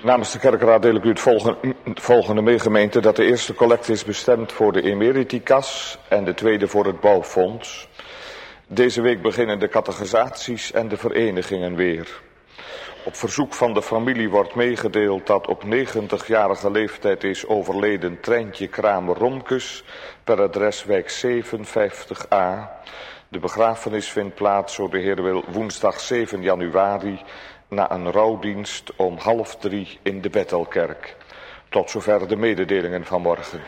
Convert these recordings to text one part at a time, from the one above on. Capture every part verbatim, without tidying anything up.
Namens de kerkraad deel ik u het volgende, het volgende mee, gemeente, dat de eerste collecte is bestemd voor de Emeritikas en de tweede voor het bouwfonds. Deze week beginnen de catechisaties en de verenigingen weer. Op verzoek van de familie wordt meegedeeld dat op negentigjarige leeftijd is overleden Treintje Kramer-Romkes per adres wijk zeven vijftig a. De begrafenis vindt plaats, zo de Heer wil, woensdag zeven januari na een rouwdienst om half drie in de Bethelkerk. Tot zover de mededelingen van morgen.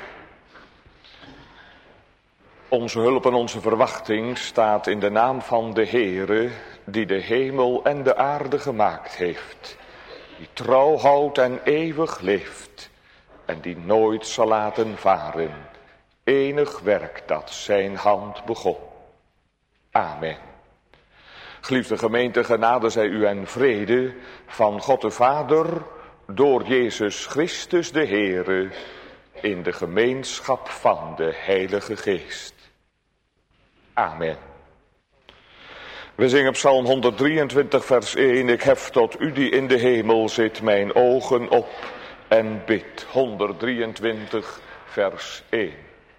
Onze hulp en onze verwachting staat in de naam van de Heere, die de hemel en de aarde gemaakt heeft, die trouw houdt en eeuwig leeft, en die nooit zal laten varen enig werk dat zijn hand begon. Amen. Geliefde gemeente, genade zij u en vrede van God de Vader, door Jezus Christus de Heere, in de gemeenschap van de Heilige Geest. Amen. We zingen Psalm honderddrieëntwintig vers één. Ik hef tot u die in de hemel zit mijn ogen op en bid. honderddrieëntwintig vers één.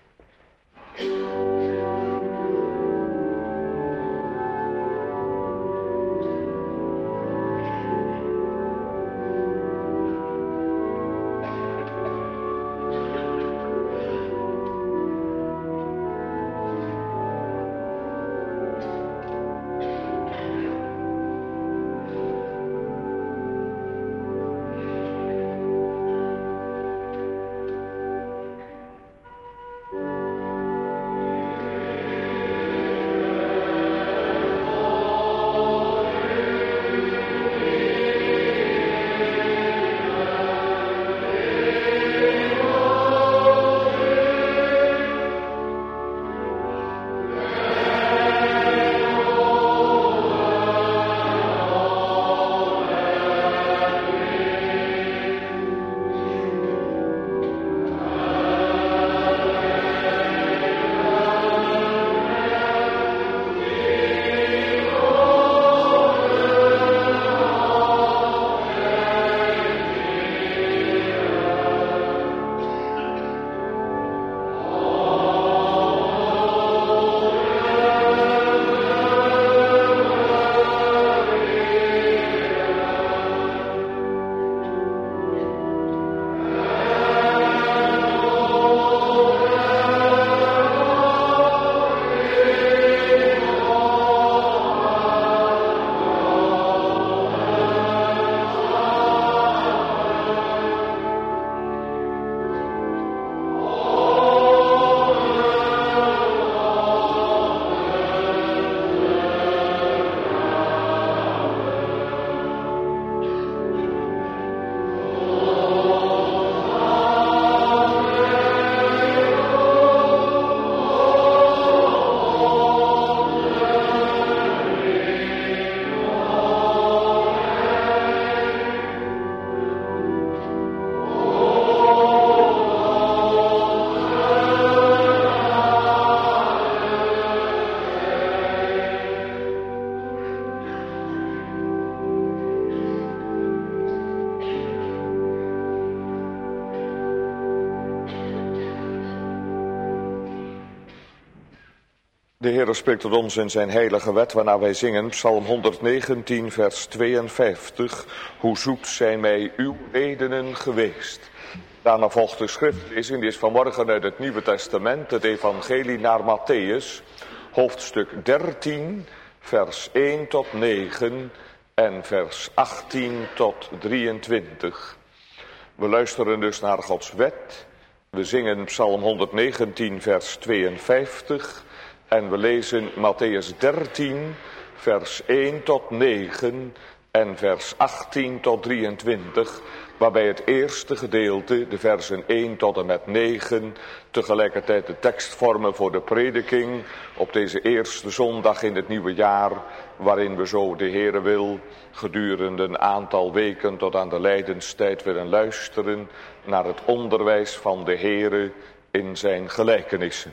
De Heer spreekt tot ons in zijn heilige wet, waarna wij zingen Psalm honderddegentien vers tweeënvijftig. Hoe zoet zijn mij uw redenen geweest. Daarna volgt de schriftlezing, die is vanmorgen uit het Nieuwe Testament, het evangelie naar Mattheüs, hoofdstuk dertien, vers één tot negen en vers achttien tot drieëntwintig. We luisteren dus naar Gods wet. We zingen Psalm honderddegentien vers tweeënvijftig en we lezen Mattheüs dertien vers één tot negen en vers achttien tot drieëntwintig, waarbij het eerste gedeelte, de versen één tot en met negen, tegelijkertijd de tekst vormen voor de prediking op deze eerste zondag in het nieuwe jaar, waarin we zo de Heere wil gedurende een aantal weken tot aan de lijdenstijd willen luisteren naar het onderwijs van de Heere in zijn gelijkenissen.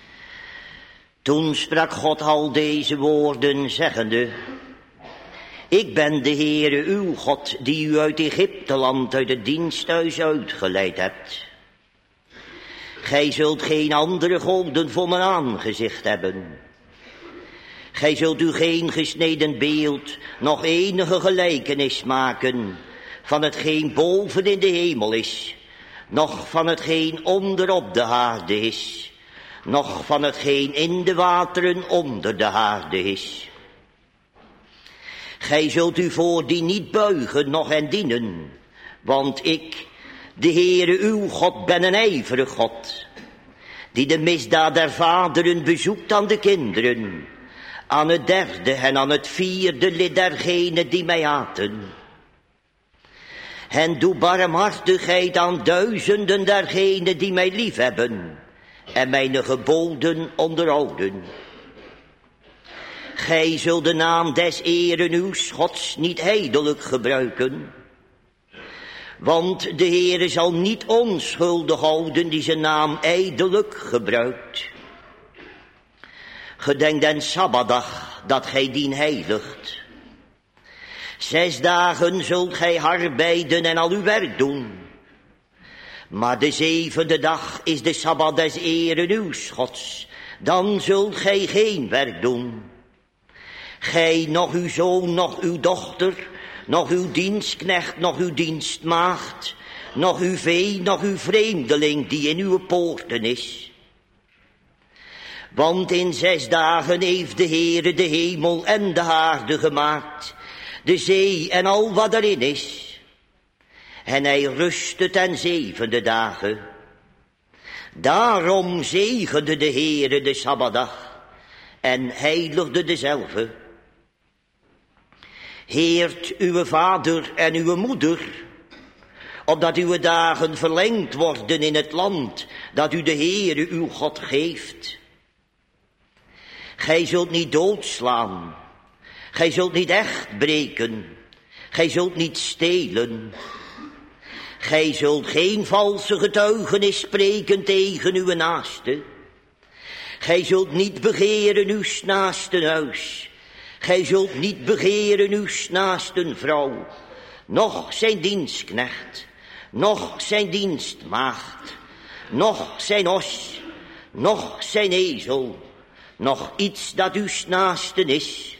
Toen sprak God al deze woorden zeggende: Ik ben de Heere uw God, die u uit Egypteland, uit het diensthuis uitgeleid hebt. Gij zult geen andere goden voor mijn aangezicht hebben. Gij zult u geen gesneden beeld, nog enige gelijkenis maken van hetgeen boven in de hemel is, noch van hetgeen onder op de aarde is, noch van hetgeen in de wateren onder de aarde is. Gij zult u voor die niet buigen, noch hen dienen, want ik, de Heere uw God, ben een ijverig God, die de misdaad der vaderen bezoekt aan de kinderen, aan het derde en aan het vierde lid dergenen die mij haten. En doe barmhartigheid aan duizenden dergenen die mij liefhebben en mijn geboden onderhouden. Gij zult de naam des Heeren uw Gods niet ijdelijk gebruiken, want de Heere zal niet onschuldig houden die zijn naam ijdelijk gebruikt. Gedenk den Sabbatdag dat gij dien heiligt. Zes dagen zult gij arbeiden en al uw werk doen. Maar de zevende dag is de Sabbat des Heeren uw Gods. Dan zult gij geen werk doen. Gij, nog uw zoon, nog uw dochter, nog uw dienstknecht, nog uw dienstmaagd, nog uw vee, nog uw vreemdeling die in uw poorten is. Want in zes dagen heeft de Heere de hemel en de aarde gemaakt, de zee en al wat erin is. En hij rustte ten zevende dagen. Daarom zegende de Heere de Sabbatdag en heiligde dezelve. Heert uw vader en uw moeder, opdat uw dagen verlengd worden in het land dat u de Heere uw God geeft. Gij zult niet doodslaan, gij zult niet echt breken, gij zult niet stelen. Gij zult geen valse getuigenis spreken tegen uw naaste. Gij zult niet begeren uw naasten huis. Gij zult niet begeren uw naasten vrouw, noch zijn dienstknecht, noch zijn dienstmaagd, noch zijn os, noch zijn ezel, noch iets dat uw naasten is.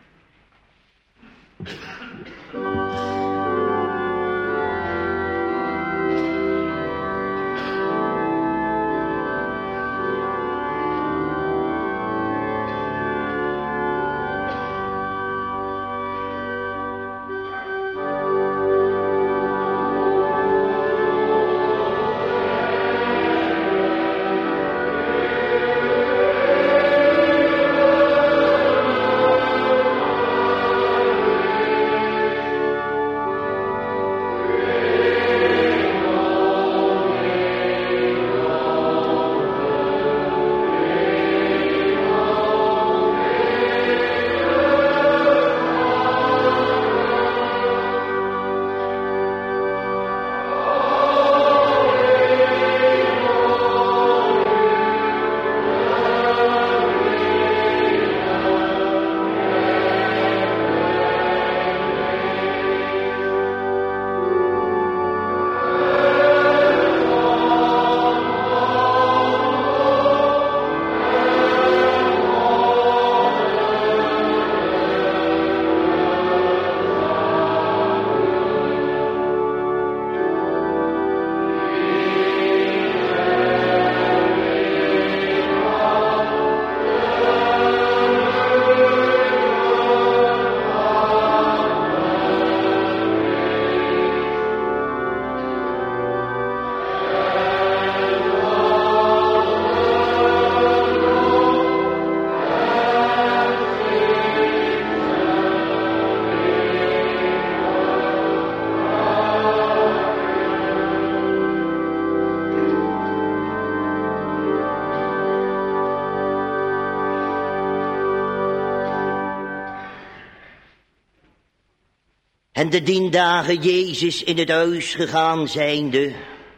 En de dien dagen Jezus in het huis gegaan zijnde,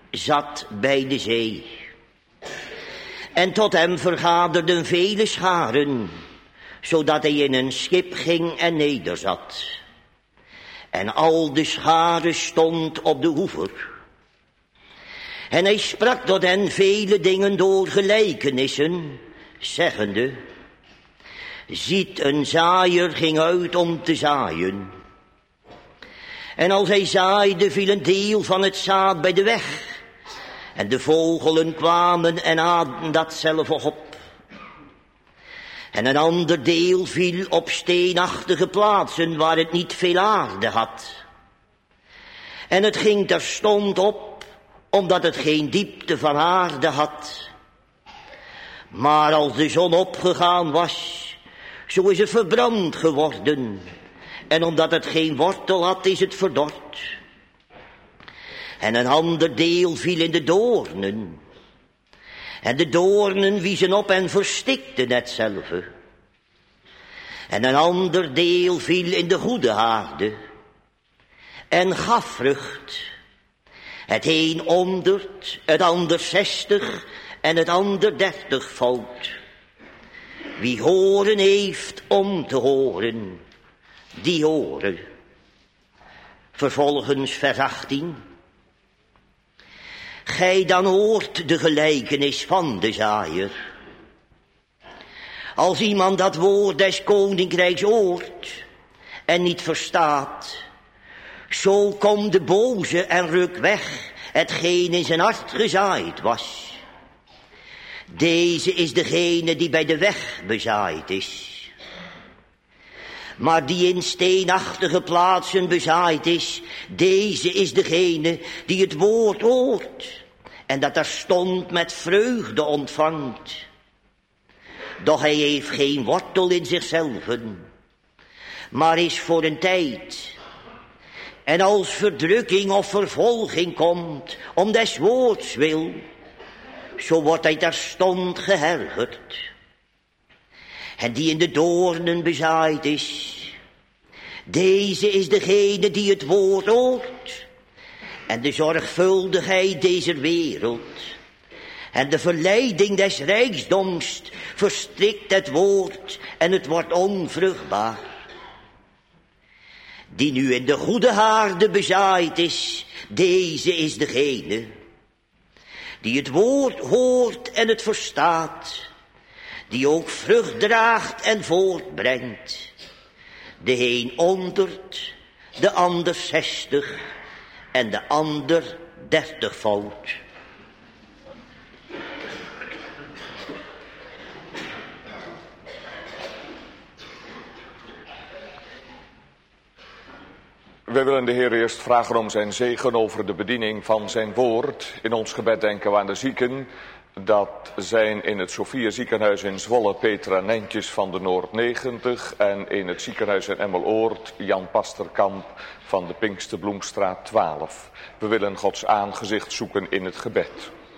zat bij de zee. En tot hem vergaderden vele scharen, zodat hij in een schip ging en nederzat. En al de schare stond op de hoever. En hij sprak tot hen vele dingen door gelijkenissen, zeggende: ziet, een zaaier ging uit om te zaaien. En als hij zaaide, viel een deel van het zaad bij de weg. En de vogelen kwamen en aten dat zelf op. En een ander deel viel op steenachtige plaatsen waar het niet veel aarde had. En het ging terstond op, omdat het geen diepte van aarde had. Maar als de zon opgegaan was, zo is het verbrand geworden. En omdat het geen wortel had, is het verdord. En een ander deel viel in de doornen. En de doornen wiezen op en verstikten hetzelfde. En een ander deel viel in de goede aarde. En gaf vrucht. Het een honderd, het ander zestig en het ander dertigfold. Wie horen heeft om te horen, die horen. Vervolgens vers achttien. Gij dan hoort de gelijkenis van de zaaier. Als iemand dat woord des koninkrijks hoort en niet verstaat, zo komt de boze en rukt weg hetgeen in zijn hart gezaaid was. Deze is degene die bij de weg bezaaid is. Maar die in steenachtige plaatsen bezaaid is, deze is degene die het woord hoort en dat er stond met vreugde ontvangt. Doch hij heeft geen wortel in zichzelven, maar is voor een tijd. En als verdrukking of vervolging komt om des woords wil, zo wordt hij terstond gehergerd. En die in de doornen bezaaid is, deze is degene die het woord hoort en de zorgvuldigheid deze wereld en de verleiding des rijkdoms verstrikt het woord en het wordt onvruchtbaar. Die nu in de goede aarde bezaaid is, deze is degene die het woord hoort en het verstaat, die ook vrucht draagt en voortbrengt. De een honderd, de ander zestig en de ander dertigfold. Wij willen de Heer eerst vragen om zijn zegen over de bediening van zijn woord. In ons gebed denken we aan de zieken. Dat zijn in het Sophia ziekenhuis in Zwolle Petra Nentjes van de Noord negentig. En in het ziekenhuis in Emmeloord Jan Pasterkamp van de Pinksterbloemstraat twaalf. We willen Gods aangezicht zoeken in het gebed.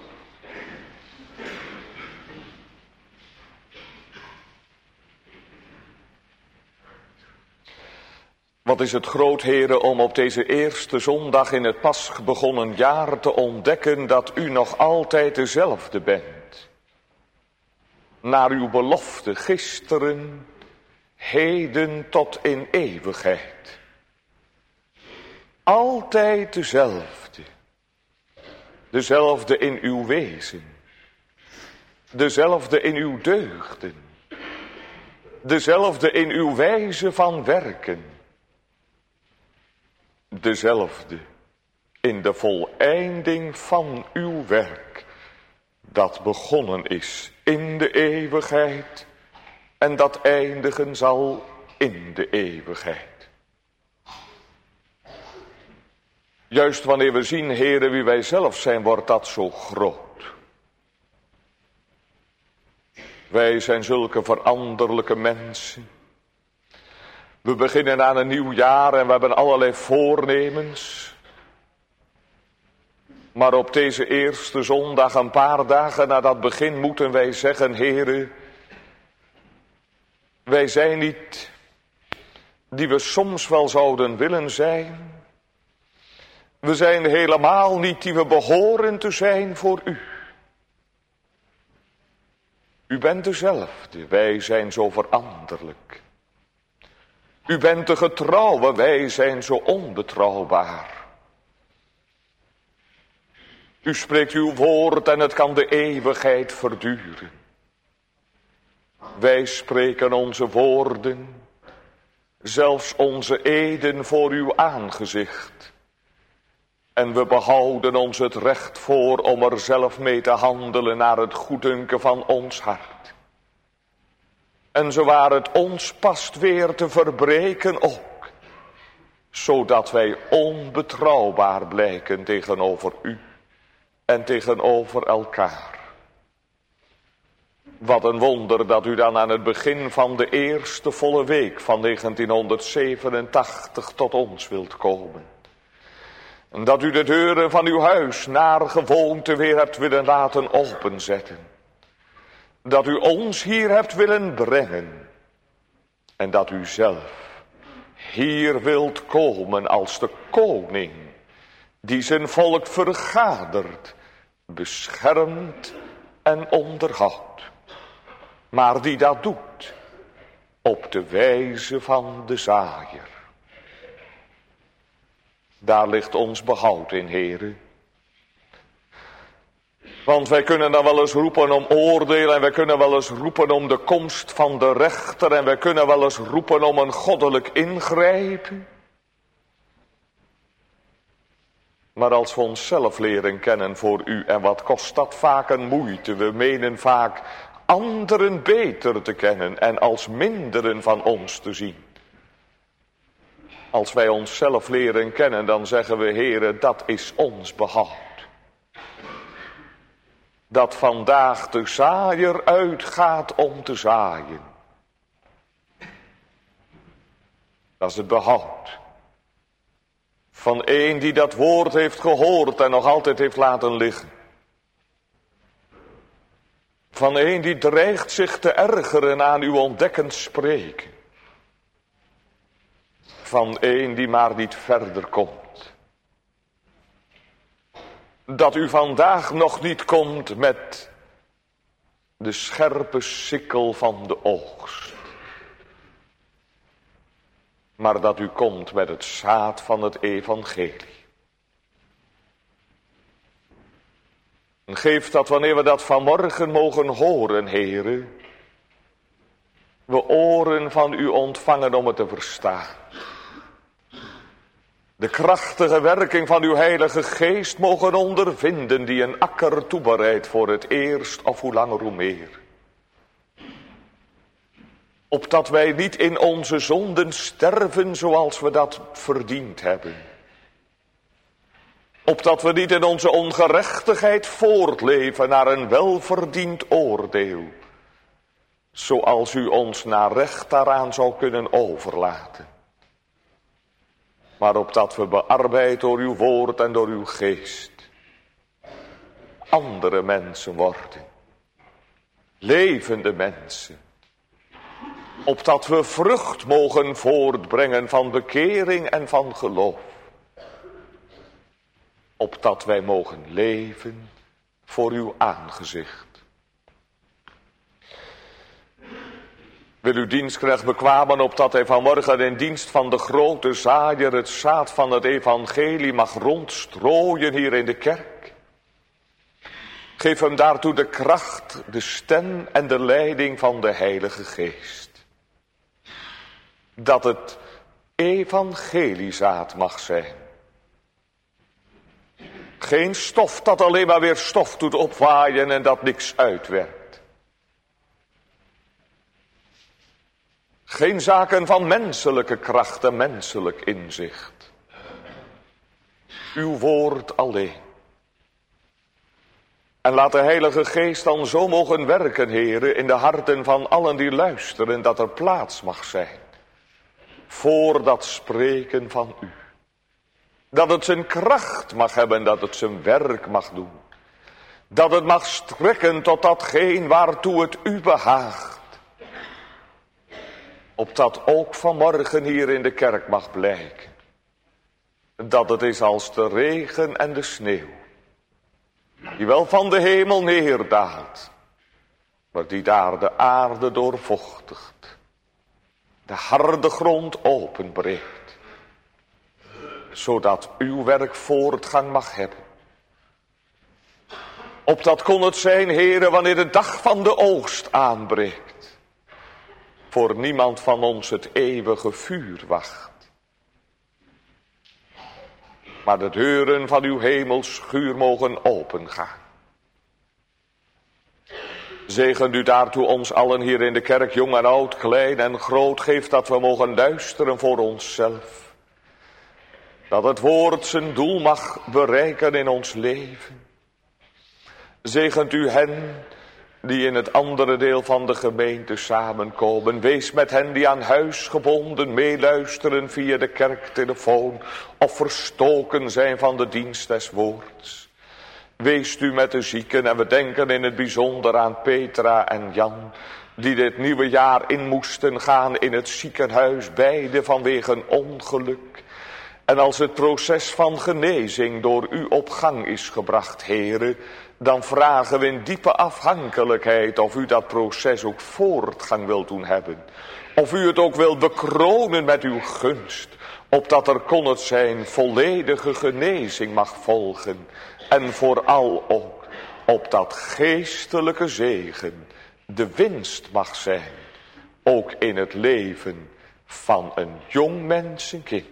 Wat is het groot, heren, om op deze eerste zondag in het pas begonnen jaar te ontdekken dat u nog altijd dezelfde bent. Naar uw belofte gisteren, heden tot in eeuwigheid. Altijd dezelfde. Dezelfde in uw wezen. Dezelfde in uw deugden. Dezelfde in uw wijze van werken. Dezelfde in de voleinding van uw werk, dat begonnen is in de eeuwigheid en dat eindigen zal in de eeuwigheid. Juist wanneer we zien, heren, wie wij zelf zijn, wordt dat zo groot. Wij zijn zulke veranderlijke mensen. We beginnen aan een nieuw jaar en we hebben allerlei voornemens. Maar op deze eerste zondag, een paar dagen na dat begin, moeten wij zeggen, heren, wij zijn niet die we soms wel zouden willen zijn. We zijn helemaal niet die we behoren te zijn voor u. U bent dezelfde, wij zijn zo veranderlijk. U bent de getrouwe, wij zijn zo onbetrouwbaar. U spreekt uw woord en het kan de eeuwigheid verduren. Wij spreken onze woorden, zelfs onze eden voor uw aangezicht. En we behouden ons het recht voor om er zelf mee te handelen naar het goeddunken van ons hart. En zowaar het ons past weer te verbreken ook, zodat wij onbetrouwbaar blijken tegenover u en tegenover elkaar. Wat een wonder dat u dan aan het begin van de eerste volle week van negentienhonderdzevenentachtig tot ons wilt komen. En dat u de deuren van uw huis naar gewoonte weer hebt willen laten openzetten. Dat u ons hier hebt willen brengen. En dat u zelf hier wilt komen als de koning die zijn volk vergadert, beschermt en onderhoudt. Maar die dat doet op de wijze van de zaaier. Daar ligt ons behoud in, heren. Want wij kunnen dan wel eens roepen om oordeel en wij kunnen wel eens roepen om de komst van de rechter en wij kunnen wel eens roepen om een goddelijk ingrijpen. Maar als we onszelf leren kennen voor u, en wat kost dat vaak een moeite, we menen vaak anderen beter te kennen en als minderen van ons te zien. Als wij onszelf leren kennen, dan zeggen we, Heere, dat is ons behoud. Dat vandaag de zaaier uitgaat om te zaaien. Dat is het behoud. Van een die dat woord heeft gehoord en nog altijd heeft laten liggen. Van een die dreigt zich te ergeren aan uw ontdekkend spreken. Van een die maar niet verder komt. Dat u vandaag nog niet komt met de scherpe sikkel van de oogst. Maar dat u komt met het zaad van het evangelie. En geef dat wanneer we dat vanmorgen mogen horen, Heere, we oren van u ontvangen om het te verstaan. De krachtige werking van uw heilige geest mogen ondervinden die een akker toebereidt voor het eerst of hoe langer hoe meer. Opdat wij niet in onze zonden sterven zoals we dat verdiend hebben. Opdat we niet in onze ongerechtigheid voortleven naar een welverdiend oordeel. Zoals u ons naar recht daaraan zou kunnen overlaten. Maar opdat we bearbeid door uw woord en door uw geest. Andere mensen worden. Levende mensen. Opdat we vrucht mogen voortbrengen van bekering en van geloof. Opdat wij mogen leven voor uw aangezicht. Wil uw dienstknecht bekwamen opdat hij vanmorgen in dienst van de grote zaaier het zaad van het evangelie mag rondstrooien hier in de kerk. Geef hem daartoe de kracht, de stem en de leiding van de Heilige Geest. Dat het evangeliezaad mag zijn. Geen stof dat alleen maar weer stof doet opwaaien en dat niks uitwerkt. Geen zaken van menselijke kracht en menselijk inzicht. Uw woord alleen. En laat de Heilige Geest dan zo mogen werken, Heere, in de harten van allen die luisteren, dat er plaats mag zijn. Voor dat spreken van u. Dat het zijn kracht mag hebben, dat het zijn werk mag doen. Dat het mag strekken tot datgene waartoe het u behaagt. Opdat ook vanmorgen hier in de kerk mag blijken. Dat het is als de regen en de sneeuw. Die wel van de hemel neerdaalt. Maar die daar de aarde doorvochtigt. de harde grond openbreekt, zodat uw werk voortgang mag hebben. Opdat kon het zijn, Heere, wanneer de dag van de oogst aanbreekt, voor niemand van ons het eeuwige vuur wacht. Maar de deuren van uw hemelschuur mogen opengaan. Zegent u daartoe ons allen hier in de kerk, jong en oud, klein en groot, geeft dat we mogen luisteren voor onszelf. Dat het woord zijn doel mag bereiken in ons leven. Zegent u hen die in het andere deel van de gemeente samenkomen. Wees met hen die aan huis gebonden meeluisteren via de kerktelefoon of verstoken zijn van de dienst des woords. Wees u met de zieken en we denken in het bijzonder aan Petra en Jan, die dit nieuwe jaar in moesten gaan in het ziekenhuis, beide vanwege een ongeluk. En als het proces van genezing door u op gang is gebracht, Heere, dan vragen we in diepe afhankelijkheid of u dat proces ook voortgang wilt doen hebben. Of u het ook wilt bekronen met uw gunst, opdat er kon het zijn volledige genezing mag volgen. En vooral ook opdat geestelijke zegen de winst mag zijn, ook in het leven van een jong mensenkind.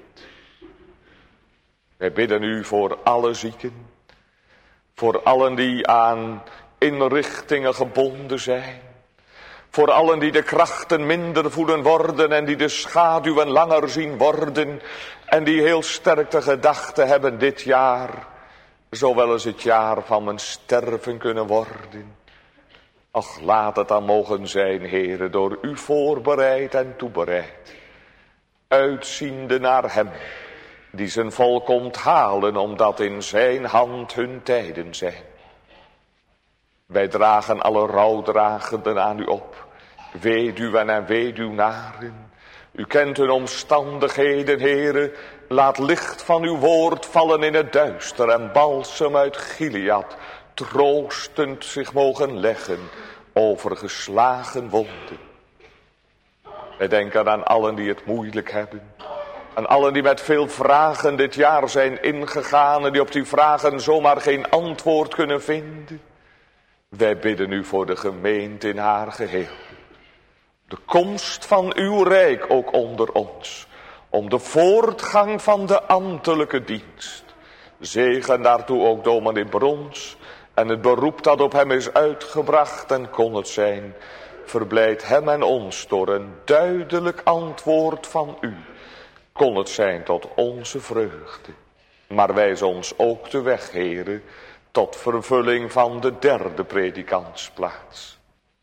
Wij bidden u voor alle zieken, voor allen die aan inrichtingen gebonden zijn, voor allen die de krachten minder voelen worden en die de schaduwen langer zien worden en die heel sterk de gedachte hebben dit jaar, zowel als het jaar van mijn sterven kunnen worden. Ach, laat het dan mogen zijn, Heere, door u voorbereid en toebereid, uitziende naar hem die zijn volk komt halen, omdat in zijn hand hun tijden zijn. Wij dragen alle rouwdragenden aan u op, weduwen en weduwnaren. U kent hun omstandigheden, Heere. Laat licht van uw woord vallen in het duister en balsem uit Gilead troostend zich mogen leggen over geslagen wonden. Wij denken aan allen die het moeilijk hebben. Aan allen die met veel vragen dit jaar zijn ingegaan en die op die vragen zomaar geen antwoord kunnen vinden. Wij bidden u voor de gemeente in haar geheel. De komst van uw rijk ook onder ons. Om de voortgang van de ambtelijke dienst. Zegen daartoe ook dominee Brons. En het beroep dat op hem is uitgebracht en kon het zijn. Verblijd hem en ons door een duidelijk antwoord van u. Kon het zijn tot onze vreugde. Maar wijs ons ook de weg, Heere, tot vervulling van de derde predikantsplaats.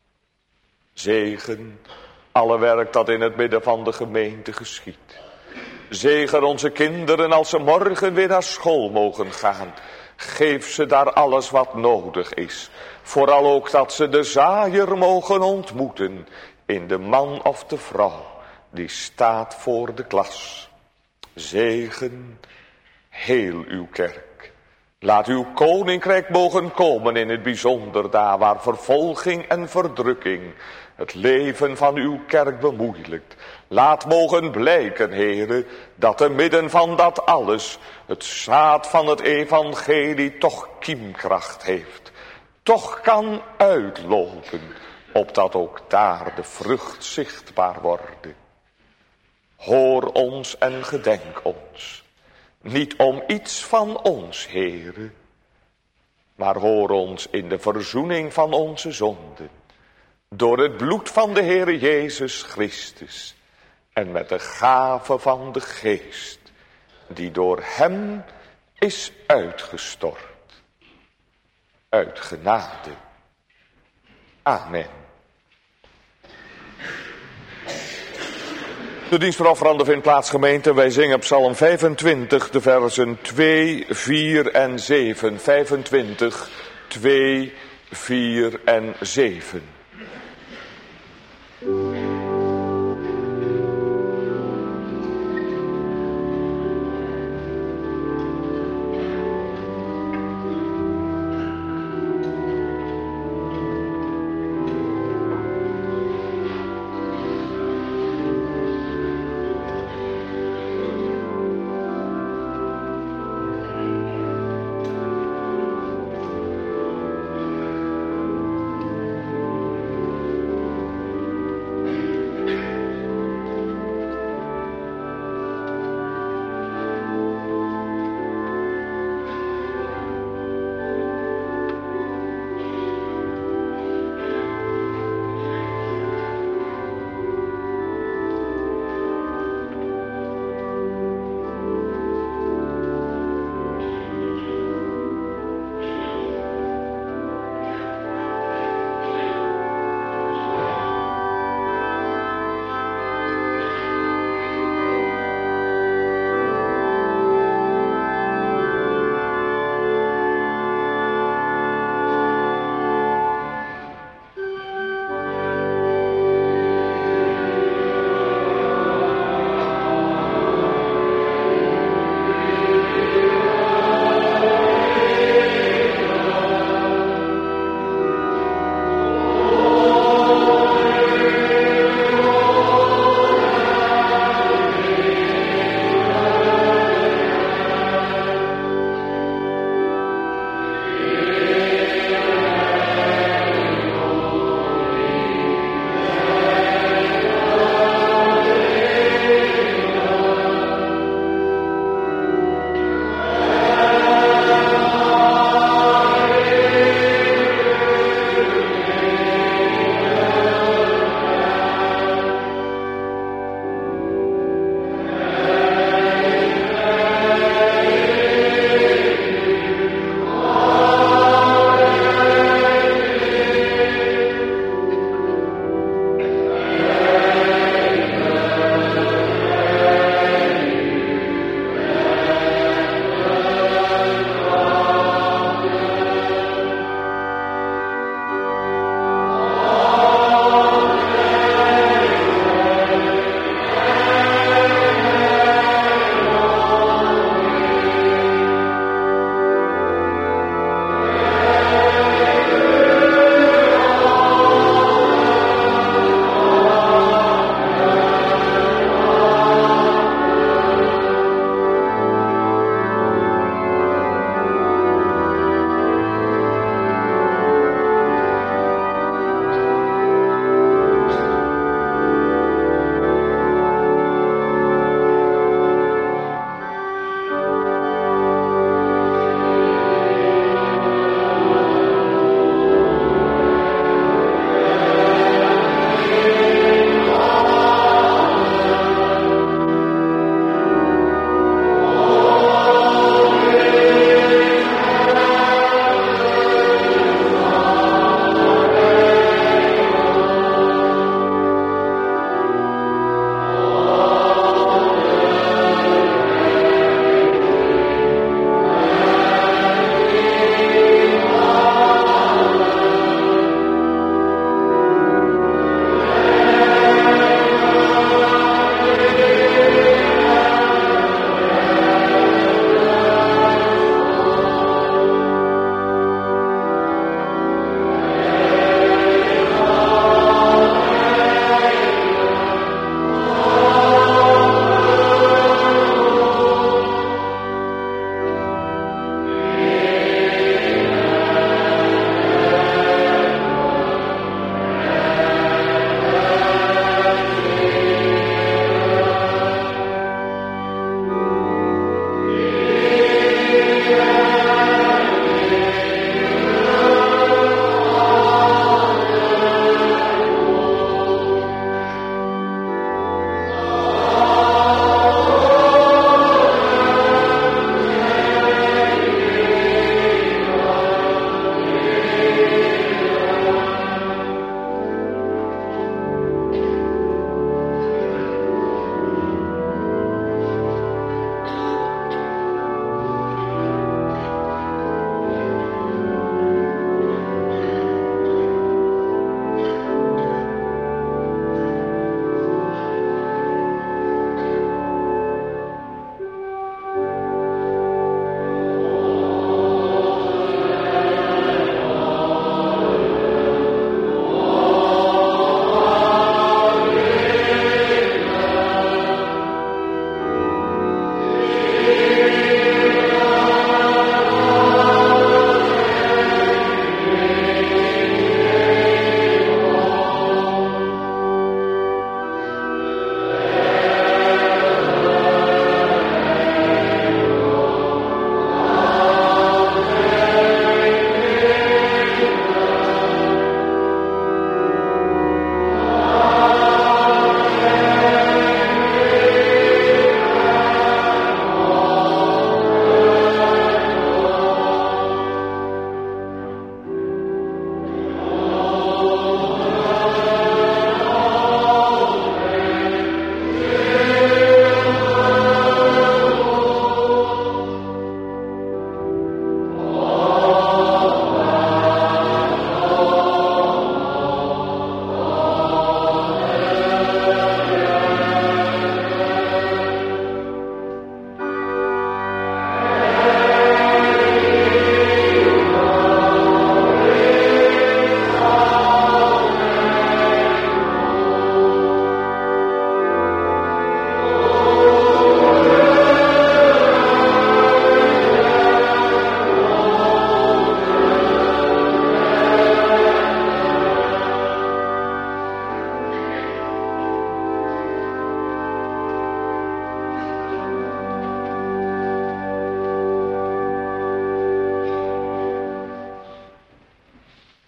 Zegen alle werk dat in het midden van de gemeente geschiet. Zegen onze kinderen als ze morgen weer naar school mogen gaan. Geef ze daar alles wat nodig is. Vooral ook dat ze de zaaier mogen ontmoeten in de man of de vrouw die staat voor de klas. Zegen heel uw kerk. Laat uw koninkrijk mogen komen in het bijzonder daar waar vervolging en verdrukking het leven van uw kerk bemoeilijkt. Laat mogen blijken, Heere, dat te midden van dat alles het zaad van het evangelie toch kiemkracht heeft. Toch kan uitlopen, opdat ook daar de vrucht zichtbaar wordt. Hoor ons en gedenk ons. Niet om iets van ons, Heere, maar hoor ons in de verzoening van onze zonden. Door het bloed van de Heere Jezus Christus. En met de gave van de Geest. Die door hem is uitgestort. Uit genade. Amen. De dienst voor offeranden vindt plaats, gemeente. Wij zingen Psalm vijfentwintig, de versen twee, vier en zeven. vijfentwintig, twee, vier en zeven.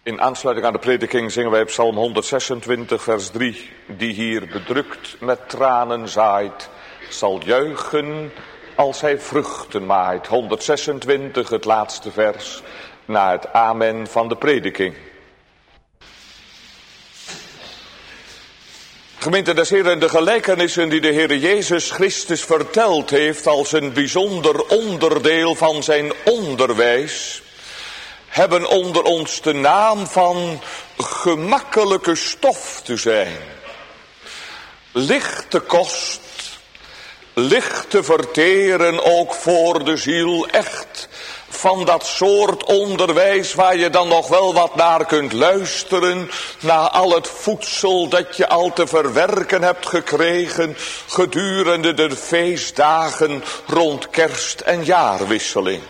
In aansluiting aan de prediking zingen wij Psalm honderdzesentwintig vers drie. Die hier bedrukt met tranen zaait, zal juichen als hij vruchten maait. honderdzesentwintig, het laatste vers, na het amen van de prediking. Gemeente des Heren, de gelijkenissen die de Heer Jezus Christus verteld heeft als een bijzonder onderdeel van zijn onderwijs, hebben onder ons de naam van gemakkelijke stof te zijn. Lichte kost, licht te verteren ook voor de ziel, echt van dat soort onderwijs waar je dan nog wel wat naar kunt luisteren, na al het voedsel dat je al te verwerken hebt gekregen gedurende de feestdagen rond kerst en jaarwisseling.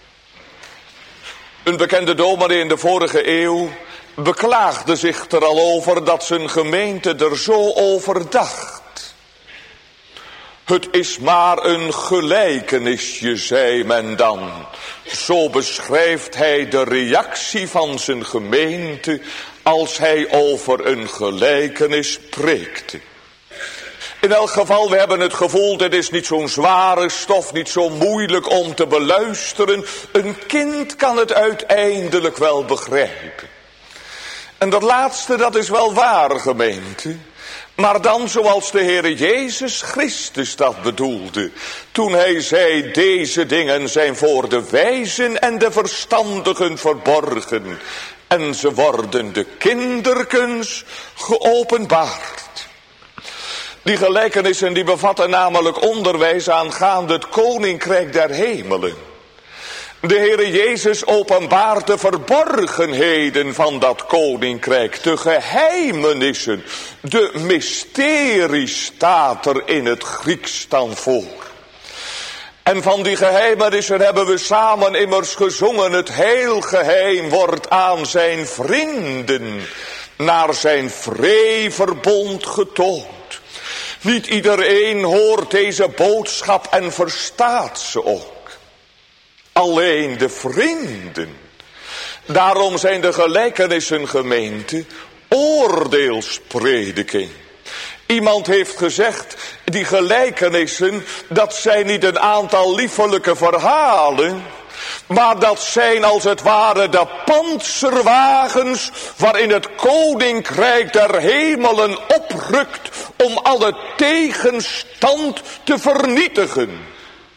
Een bekende dominee in de vorige eeuw beklaagde zich er al over dat zijn gemeente er zo over dacht. Het is maar een gelijkenisje, zei men dan. Zo beschrijft hij de reactie van zijn gemeente als hij over een gelijkenis preekte. In elk geval, we hebben het gevoel, dit is niet zo'n zware stof, niet zo moeilijk om te beluisteren. Een kind kan het uiteindelijk wel begrijpen. En dat laatste, dat is wel waar, gemeente. Maar dan zoals de Heer Jezus Christus dat bedoelde, toen hij zei, deze dingen zijn voor de wijzen en de verstandigen verborgen, en ze worden de kinderkens geopenbaard. Die gelijkenissen die bevatten namelijk onderwijs aangaande het koninkrijk der hemelen. De Heere Jezus openbaart de verborgenheden van dat koninkrijk, de geheimenissen, de mysteries staat er in het Grieks dan voor. En van die geheimenissen hebben we samen immers gezongen, het heel geheim wordt aan zijn vrienden naar zijn vreeverbond getoond. Niet iedereen hoort deze boodschap en verstaat ze ook. Alleen de vrienden. Daarom zijn de gelijkenissen, gemeente, oordeelsprediking. Iemand heeft gezegd, die gelijkenissen, dat zijn niet een aantal liefelijke verhalen, maar dat zijn als het ware de pantserwagens waarin het koninkrijk der hemelen oprukt om alle tegenstand te vernietigen.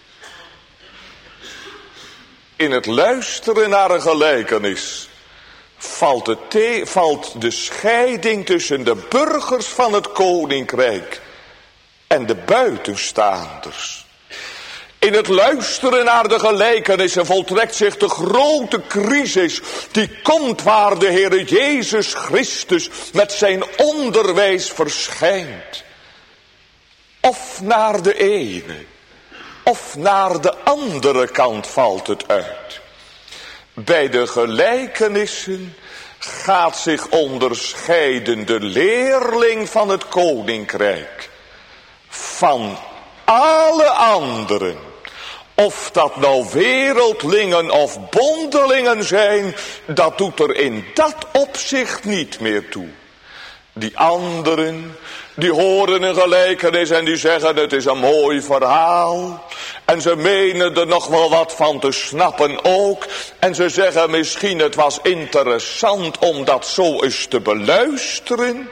In het luisteren naar een gelijkenis valt de, te- valt de scheiding tussen de burgers van het koninkrijk en de buitenstaanders. In het luisteren naar de gelijkenissen voltrekt zich de grote crisis die komt waar de Heere Jezus Christus met zijn onderwijs verschijnt. Of naar de ene, of naar de andere kant valt het uit. Bij de gelijkenissen gaat zich onderscheiden de leerling van het koninkrijk van alle anderen. Of dat nou wereldlingen of bondelingen zijn, dat doet er in dat opzicht niet meer toe. Die anderen, die horen een gelijkenis en die zeggen het is een mooi verhaal. En ze menen er nog wel wat van te snappen ook. En ze zeggen misschien het was interessant om dat zo eens te beluisteren.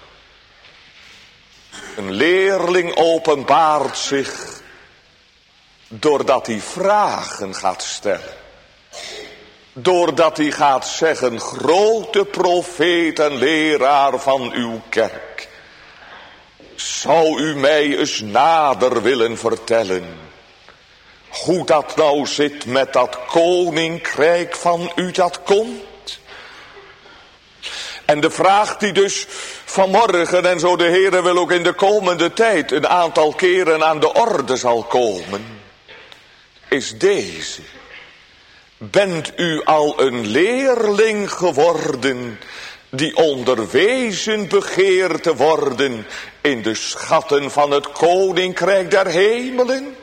Een leerling openbaart zich doordat hij vragen gaat stellen. Doordat hij gaat zeggen, grote profeet en leraar van uw kerk, zou u mij eens nader willen vertellen hoe dat nou zit met dat koninkrijk van u dat komt? En de vraag die dus vanmorgen en zo de Heere wil ook in de komende tijd een aantal keren aan de orde zal komen, is deze. Bent u al een leerling geworden die onderwezen begeert te worden in de schatten van het koninkrijk der hemelen?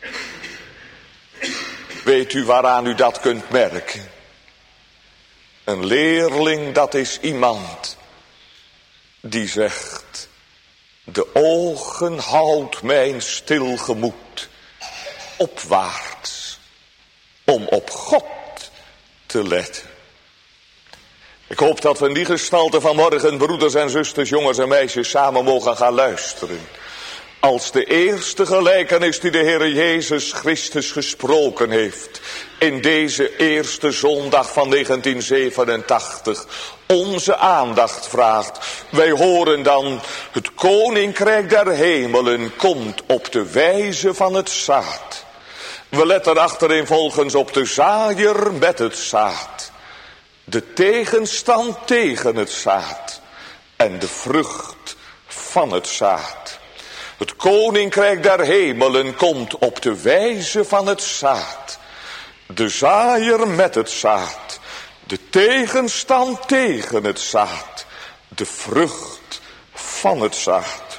Weet u waaraan u dat kunt merken? Een leerling, dat is iemand die zegt: de ogen houdt mijn stil gemoed opwaarts om op God te letten. Ik hoop dat we in die gestalte vanmorgen, broeders en zusters, jongens en meisjes, samen mogen gaan luisteren. Als de eerste gelijkenis die de Heer Jezus Christus gesproken heeft in deze eerste zondag van negentien zevenentachtig onze aandacht vraagt. Wij horen dan: het koninkrijk der hemelen komt op de wijze van het zaad. We letten achtereenvolgens op de zaaier met het zaad, de tegenstand tegen het zaad en de vrucht van het zaad. Het koninkrijk der hemelen komt op de wijze van het zaad. De zaaier met het zaad. De tegenstand tegen het zaad. De vrucht van het zaad.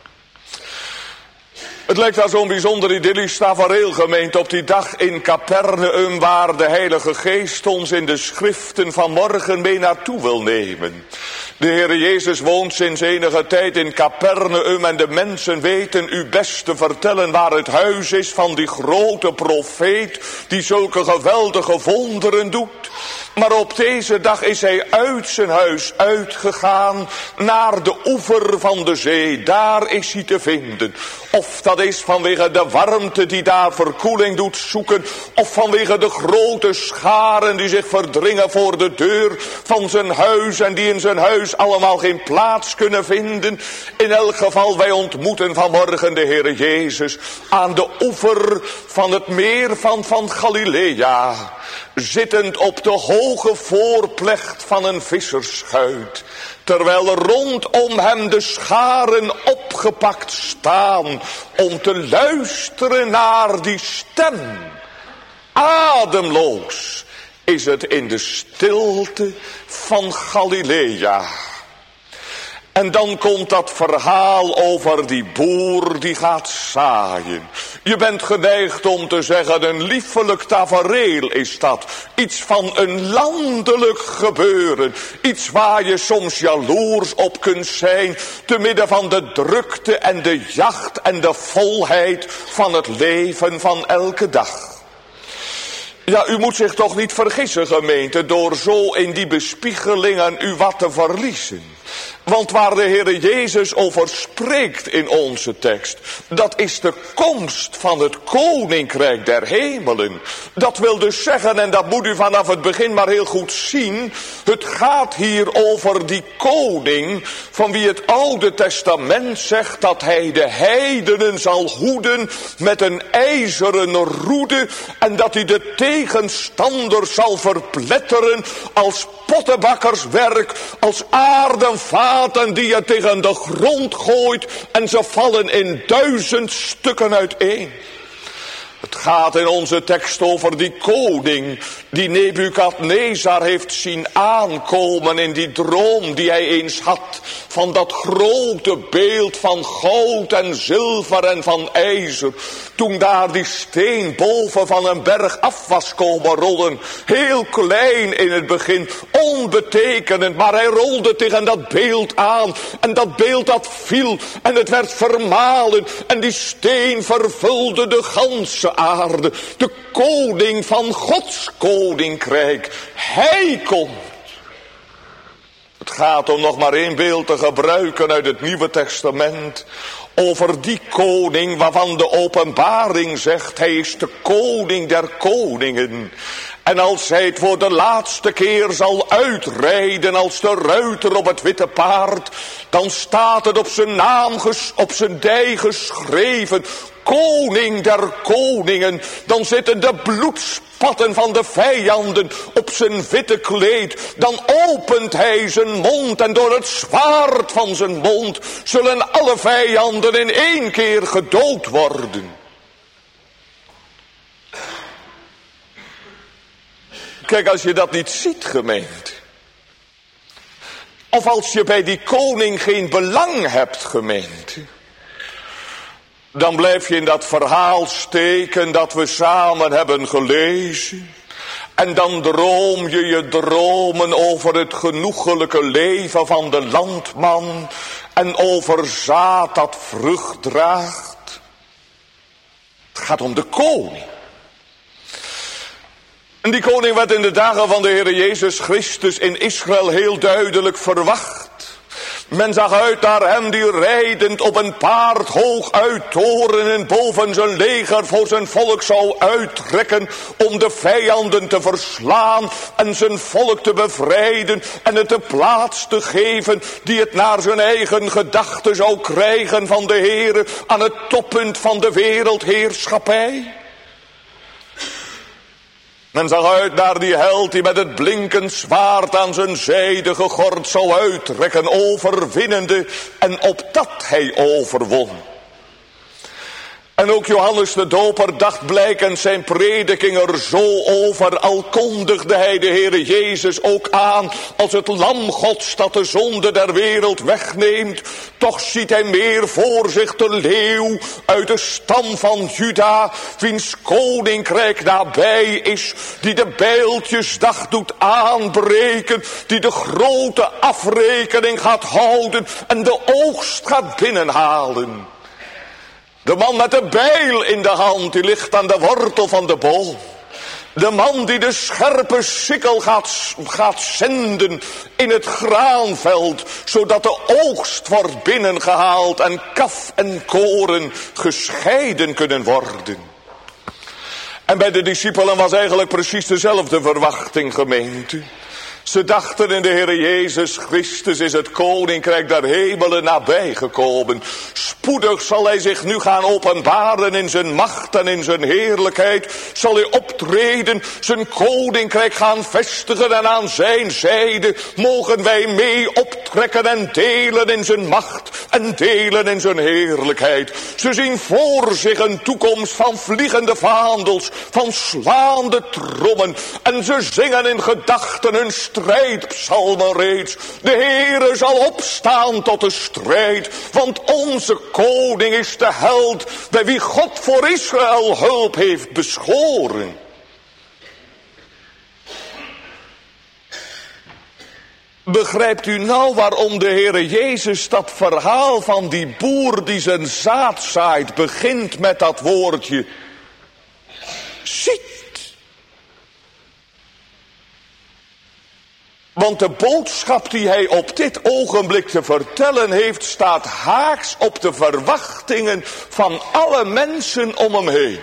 Het lijkt wel zo'n bijzonder idyllisch tafereel, gemeente, op die dag in Capernaum, waar de Heilige Geest ons in de schriften van morgen mee naartoe wil nemen. De Heer Jezus woont sinds enige tijd in Capernaum en de mensen weten u best te vertellen waar het huis is van die grote profeet die zulke geweldige wonderen doet. Maar op deze dag is hij uit zijn huis uitgegaan naar de oever van de zee. Daar is hij te vinden. Of dat is vanwege de warmte die daar verkoeling doet zoeken. Of vanwege de grote scharen die zich verdringen voor de deur van zijn huis. En die in zijn huis allemaal geen plaats kunnen vinden. In elk geval, wij ontmoeten vanmorgen de Heer Jezus aan de oever van het meer van, van Galilea. Zittend op de hoge voorplecht van een vissersschuit. Terwijl rondom hem de scharen opgepakt staan om te luisteren naar die stem. Ademloos is het in de stilte van Galilea. En dan komt dat verhaal over die boer die gaat zaaien. Je bent geneigd om te zeggen, een liefelijk tafereel is dat. Iets van een landelijk gebeuren. Iets waar je soms jaloers op kunt zijn. Te midden van de drukte en de jacht en de volheid van het leven van elke dag. Ja, u moet zich toch niet vergissen, gemeente, door zo in die bespiegelingen u wat te verliezen. Want waar de Heer Jezus over spreekt in onze tekst, dat is de komst van het koninkrijk der hemelen. Dat wil dus zeggen, en dat moet u vanaf het begin maar heel goed zien, het gaat hier over die koning van wie het Oude Testament zegt dat hij de heidenen zal hoeden met een ijzeren roede en dat hij de tegenstanders zal verpletteren als pottenbakkerswerk, als aardevaten die je tegen de grond gooit en ze vallen in duizend stukken uiteen. Het gaat in onze tekst over die koning die Nebukadnezar heeft zien aankomen in die droom die hij eens had. Van dat grote beeld van goud en zilver en van ijzer. Toen daar die steen boven van een berg af was komen rollen. Heel klein in het begin, onbetekenend. Maar hij rolde tegen dat beeld aan. En dat beeld dat viel en het werd vermalen. En die steen vervulde de ganse aarde. De koning van Gods koninkrijk. Hij komt. Het gaat om nog maar één beeld te gebruiken uit het Nieuwe Testament. Over die koning waarvan de openbaring zegt, hij is de koning der koningen. En als hij het voor de laatste keer zal uitrijden als de ruiter op het witte paard, dan staat het op zijn naam, op zijn dij geschreven, koning der koningen. Dan zitten de bloedspatten van de vijanden op zijn witte kleed. Dan opent hij zijn mond en door het zwaard van zijn mond zullen alle vijanden in één keer gedood worden. Kijk, als je dat niet ziet, gemeente. Of als je bij die koning geen belang hebt, gemeente. Dan blijf je in dat verhaal steken dat we samen hebben gelezen. En dan droom je je dromen over het genoegelijke leven van de landman. En over zaad dat vrucht draagt. Het gaat om de koning. En die koning werd in de dagen van de Heer Jezus Christus in Israël heel duidelijk verwacht. Men zag uit naar hem die rijdend op een paard hoog uittoren en boven zijn leger voor zijn volk zou uittrekken om de vijanden te verslaan en zijn volk te bevrijden en het de plaats te geven die het naar zijn eigen gedachten zou krijgen van de Heere aan het toppunt van de wereldheerschappij. Men zag uit naar die held die met het blinkend zwaard aan zijn zijde gegord zou uittrekken, overwinnende, en opdat hij overwon. En ook Johannes de Doper dacht blijkend zijn prediking er zo over, al kondigde hij de Heere Jezus ook aan als het lam Gods dat de zonde der wereld wegneemt. Toch ziet hij meer voor zich de leeuw uit de stam van Juda, wiens koninkrijk nabij is, die de bijltjesdag doet aanbreken, die de grote afrekening gaat houden en de oogst gaat binnenhalen. De man met de bijl in de hand, die ligt aan de wortel van de boom. De man die de scherpe sikkel gaat, gaat zenden in het graanveld, zodat de oogst wordt binnengehaald en kaf en koren gescheiden kunnen worden. En bij de discipelen was eigenlijk precies dezelfde verwachting, gemeente. Ze dachten in de Heer Jezus Christus is het koninkrijk der hemelen nabijgekomen. Spoedig zal hij zich nu gaan openbaren in zijn macht en in zijn heerlijkheid. Zal hij optreden, zijn koninkrijk gaan vestigen en aan zijn zijde mogen wij mee optrekken en delen in zijn macht en delen in zijn heerlijkheid. Ze zien voor zich een toekomst van vliegende vaandels, van slaande trommen en ze zingen in gedachten hun strijdpsalmen reeds. De Heere zal opstaan tot de strijd, want onze koning is de held bij wie God voor Israël hulp heeft beschoren. Begrijpt u nou waarom de Heere Jezus dat verhaal van die boer die zijn zaad zaait begint met dat woordje ziet? Want de boodschap die hij op dit ogenblik te vertellen heeft, staat haaks op de verwachtingen van alle mensen om hem heen.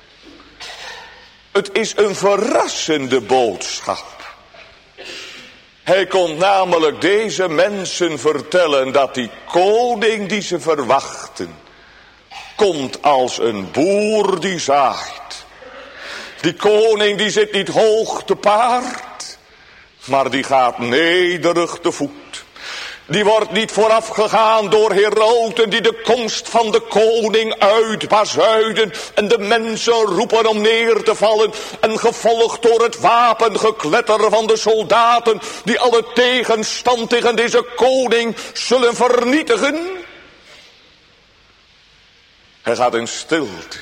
Het is een verrassende boodschap. Hij komt namelijk deze mensen vertellen dat die koning die ze verwachten, komt als een boer die zaait. Die koning die zit niet hoog te paard, maar die gaat nederig te voet. Die wordt niet voorafgegaan door herauten die de komst van de koning uitbazuiden en de mensen roepen om neer te vallen en gevolgd door het wapengekletter van de soldaten die alle tegenstand tegen deze koning zullen vernietigen. Hij gaat in stilte.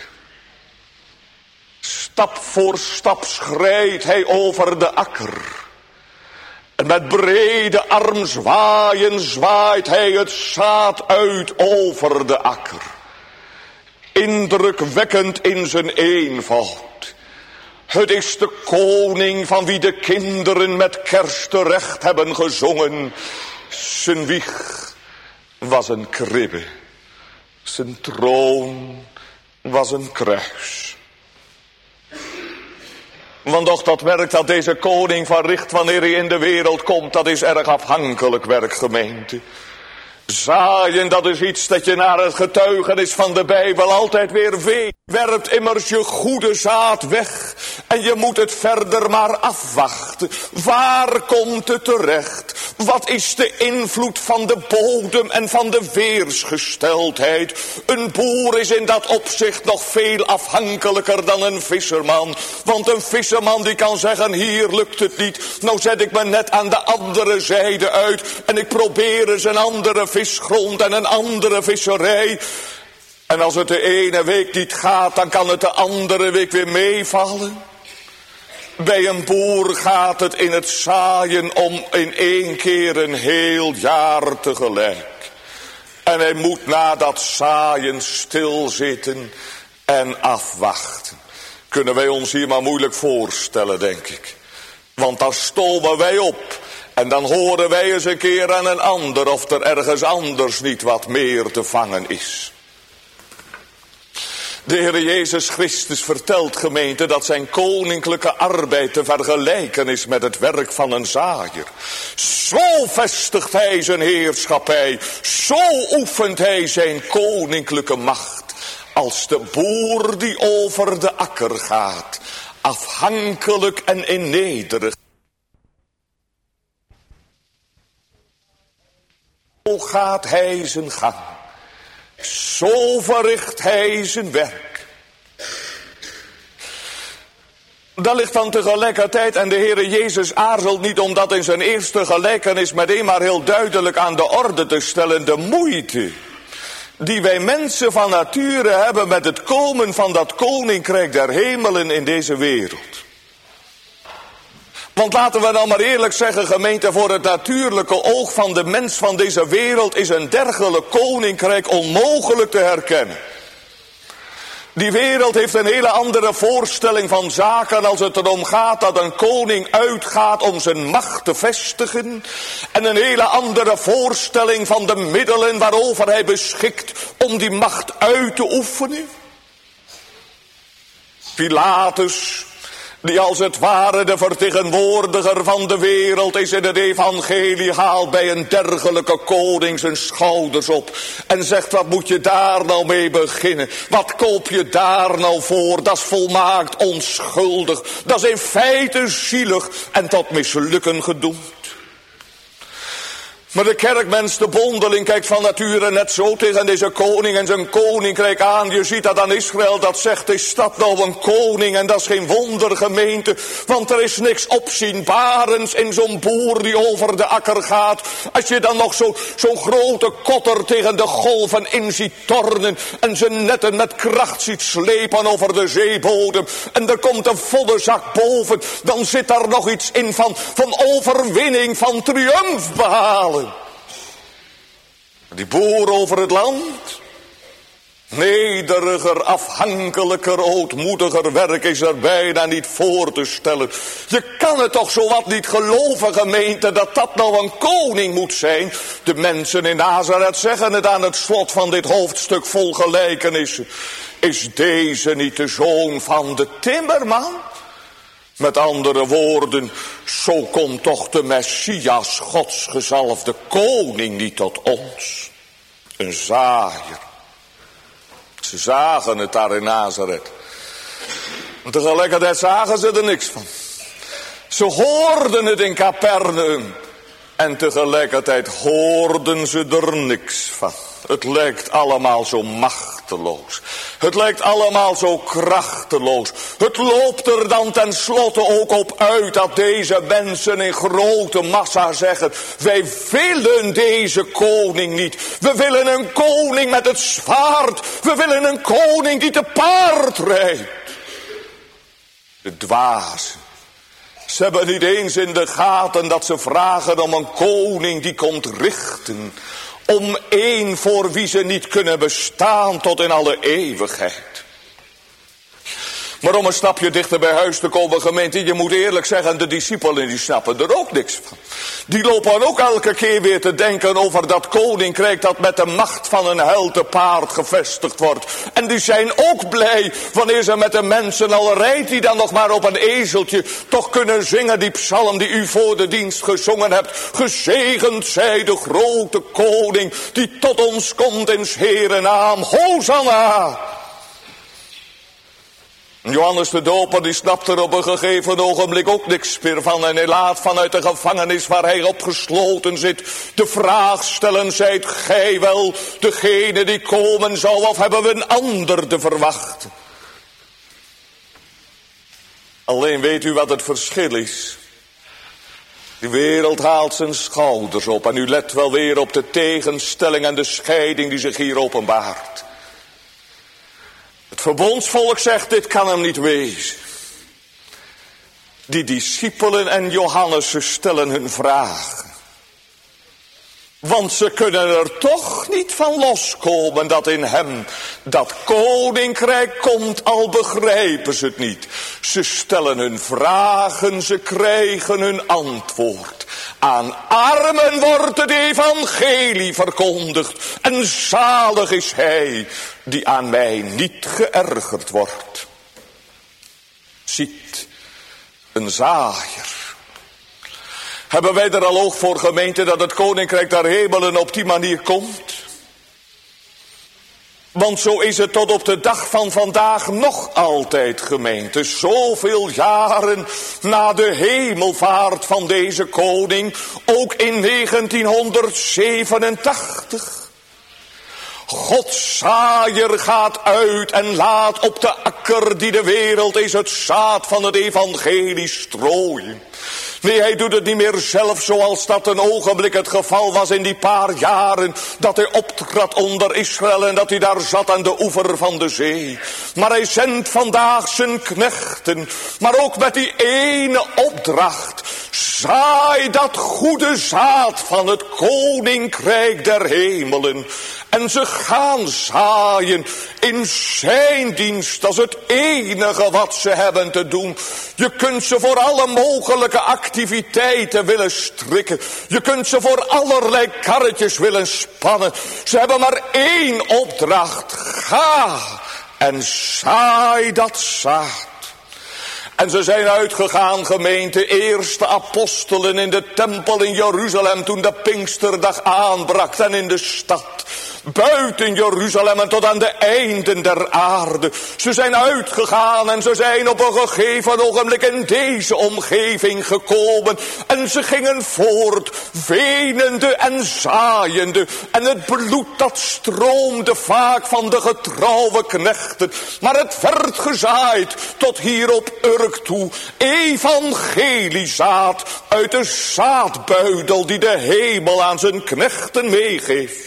Stap voor stap schrijdt hij over de akker. En met brede arm zwaaien zwaait hij het zaad uit over de akker. Indrukwekkend in zijn eenvoud. Het is de koning van wie de kinderen met kerst terecht hebben gezongen. Zijn wieg was een kribbe. Zijn troon was een kruis. Want doch dat werk dat deze koning verricht wanneer hij in de wereld komt, dat is erg afhankelijk werk, gemeente. Zaaien, dat is iets dat je naar het getuigenis van de Bijbel altijd weer weet. Werpt immers je goede zaad weg en je moet het verder maar afwachten. Waar komt het terecht? Wat is de invloed van de bodem en van de weersgesteldheid? Een boer is in dat opzicht nog veel afhankelijker dan een visserman. Want een visserman die kan zeggen, hier lukt het niet. Nou zet ik me net aan de andere zijde uit en ik probeer eens een andere visgrond en een andere visserij. En als het de ene week niet gaat, dan kan het de andere week weer meevallen. Bij een boer gaat het in het zaaien om in één keer een heel jaar tegelijk. En hij moet na dat zaaien stilzitten en afwachten. Kunnen wij ons hier maar moeilijk voorstellen, denk ik. Want dan stomen wij op. En dan horen wij eens een keer aan een ander of er ergens anders niet wat meer te vangen is. De Heer Jezus Christus vertelt, gemeente, dat zijn koninklijke arbeid te vergelijken is met het werk van een zaaier. Zo vestigt hij zijn heerschappij, zo oefent hij zijn koninklijke macht. Als de boer die over de akker gaat, afhankelijk en in nederig. Zo gaat hij zijn gang. Zo verricht hij zijn werk. Dat ligt dan tegelijkertijd, en de Heere Jezus aarzelt niet om dat in zijn eerste gelijkenis meteen maar heel duidelijk aan de orde te stellen, de moeite die wij mensen van nature hebben met het komen van dat koninkrijk der hemelen in deze wereld. Want laten we dan maar eerlijk zeggen, gemeente, voor het natuurlijke oog van de mens van deze wereld is een dergelijk koninkrijk onmogelijk te herkennen. Die wereld heeft een hele andere voorstelling van zaken als het erom gaat dat een koning uitgaat om zijn macht te vestigen. En een hele andere voorstelling van de middelen waarover hij beschikt om die macht uit te oefenen. Pilatus, die als het ware de vertegenwoordiger van de wereld is in het evangelie, haalt bij een dergelijke koning zijn schouders op en zegt: wat moet je daar nou mee beginnen? Wat koop je daar nou voor? Dat is volmaakt onschuldig. Dat is in feite zielig en tot mislukken gedoemd. Maar de kerkmens, de bondeling, kijkt van nature net zo tegen deze koning en zijn koninkrijk aan. Je ziet dat aan Israël dat zegt: is dat nou een koning? En dat is geen wonder, gemeente, want er is niks opzienbarends in zo'n boer die over de akker gaat. Als je dan nog zo, zo'n grote kotter tegen de golven in ziet tornen en zijn netten met kracht ziet slepen over de zeebodem en er komt een volle zak boven, dan zit daar nog iets in van, van overwinning, van triomf behalen. Die boer over het land, nederiger, afhankelijker, ootmoediger werk is er bijna niet voor te stellen. Je kan het toch zowat niet geloven, gemeente, dat dat nou een koning moet zijn. De mensen in Nazareth zeggen het aan het slot van dit hoofdstuk vol gelijkenissen. Is deze niet de zoon van de timmerman? Met andere woorden, zo komt toch de Messias, Gods gezalfde koning, niet tot ons. Een zaaier. Ze zagen het daar in Nazareth. En tegelijkertijd zagen ze er niks van. Ze hoorden het in Capernaum. En tegelijkertijd hoorden ze er niks van. Het lijkt allemaal zo machteloos. Het lijkt allemaal zo krachteloos. Het loopt er dan tenslotte ook op uit dat deze mensen in grote massa zeggen: wij willen deze koning niet. We willen een koning met het zwaard. We willen een koning die te paard rijdt. De dwazen. Ze hebben niet eens in de gaten dat ze vragen om een koning die komt richten. Om één voor wie ze niet kunnen bestaan tot in alle eeuwigheid. Maar om een stapje dichter bij huis te komen, gemeente, je moet eerlijk zeggen, de discipelen die snappen er ook niks van. Die lopen ook elke keer weer te denken over dat koninkrijk dat met de macht van een held te paard gevestigd wordt. En die zijn ook blij wanneer ze met de mensen, al rijdt die dan nog maar op een ezeltje, toch kunnen zingen die psalm die u voor de dienst gezongen hebt. Gezegend zij de grote koning die tot ons komt in 's Heeren naam. Hosanna! Johannes de Doper die snapt er op een gegeven ogenblik ook niks meer van. En hij laat vanuit de gevangenis waar hij opgesloten zit de vraag stellen: zijt gij wel degene die komen zou, of hebben we een ander te verwachten? Alleen weet u wat het verschil is? Die wereld haalt zijn schouders op en u let wel weer op de tegenstelling en de scheiding die zich hier openbaart. Het verbondsvolk zegt: dit kan hem niet wezen. Die discipelen en Johannes, ze stellen hun vragen. Want ze kunnen er toch niet van loskomen dat in hem dat koninkrijk komt, al begrijpen ze het niet. Ze stellen hun vragen, ze krijgen hun antwoord. Aan armen wordt het evangelie verkondigd. En zalig is hij die aan mij niet geërgerd wordt. Ziet, een zaaier. Hebben wij er al oog voor, gemeente, dat het koninkrijk der hemelen op die manier komt? Want zo is het tot op de dag van vandaag nog altijd, gemeente. Zoveel jaren na de hemelvaart van deze koning, ook in negentienhonderdzevenentachtig. Gods zaaier gaat uit en laat op de akker die de wereld is het zaad van het evangelie strooien. Nee, hij doet het niet meer zelf zoals dat een ogenblik het geval was in die paar jaren dat hij optrad onder Israël en dat hij daar zat aan de oever van de zee. Maar hij zendt vandaag zijn knechten, maar ook met die ene opdracht. Zaai dat goede zaad van het koninkrijk der hemelen. En ze gaan zaaien in zijn dienst. Dat is het enige wat ze hebben te doen. Je kunt ze voor alle mogelijke activiteiten willen strikken. Je kunt ze voor allerlei karretjes willen spannen. Ze hebben maar één opdracht. Ga en zaai dat zaad. En ze zijn uitgegaan, gemeente, eerste apostelen in de tempel in Jeruzalem toen de Pinksterdag aanbrak en in de stad. Buiten Jeruzalem en tot aan de einden der aarde. Ze zijn uitgegaan en ze zijn op een gegeven ogenblik in deze omgeving gekomen. En ze gingen voort, wenende en zaaiende. En het bloed dat stroomde vaak van de getrouwe knechten. Maar het werd gezaaid tot hier op Urk toe. Evangeliezaad uit de zaadbuidel die de hemel aan zijn knechten meegeeft.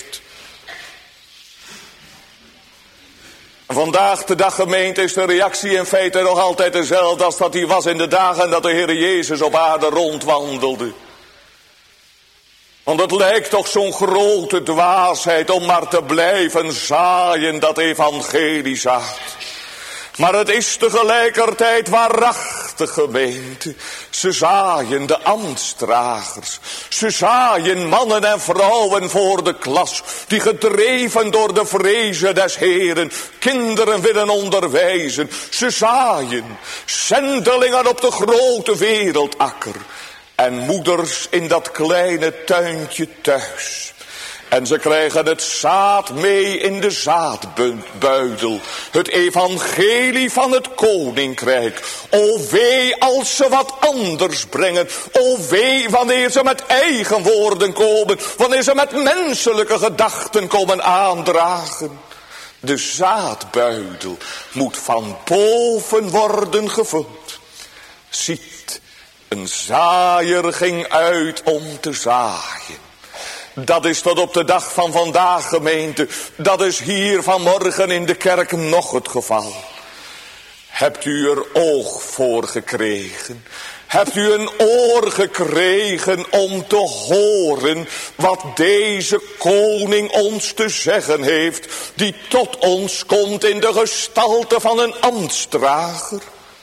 Vandaag de dag, gemeente, is de reactie in feite nog altijd dezelfde als dat die was in de dagen dat de Heer Jezus op aarde rondwandelde. Want het lijkt toch zo'n grote dwaasheid om maar te blijven zaaien dat evangeliezaad. Maar het is tegelijkertijd waarachtig, gemeente. Ze zaaien de ambtsdragers. Ze zaaien mannen en vrouwen voor de klas. Die gedreven door de vrezen des Heren kinderen willen onderwijzen. Ze zaaien zendelingen op de grote wereldakker. En moeders in dat kleine tuintje thuis. En ze krijgen het zaad mee in de zaadbuidel. Het evangelie van het koninkrijk. O wee als ze wat anders brengen. O wee wanneer ze met eigen woorden komen. Wanneer ze met menselijke gedachten komen aandragen. De zaadbuidel moet van boven worden gevuld. Ziet, een zaaier ging uit om te zaaien. Dat is tot op de dag van vandaag, gemeente. Dat is hier vanmorgen in de kerk nog het geval. Hebt u er oog voor gekregen? Hebt u een oor gekregen om te horen wat deze koning ons te zeggen heeft, die tot ons komt in de gestalte van een ambtsdrager?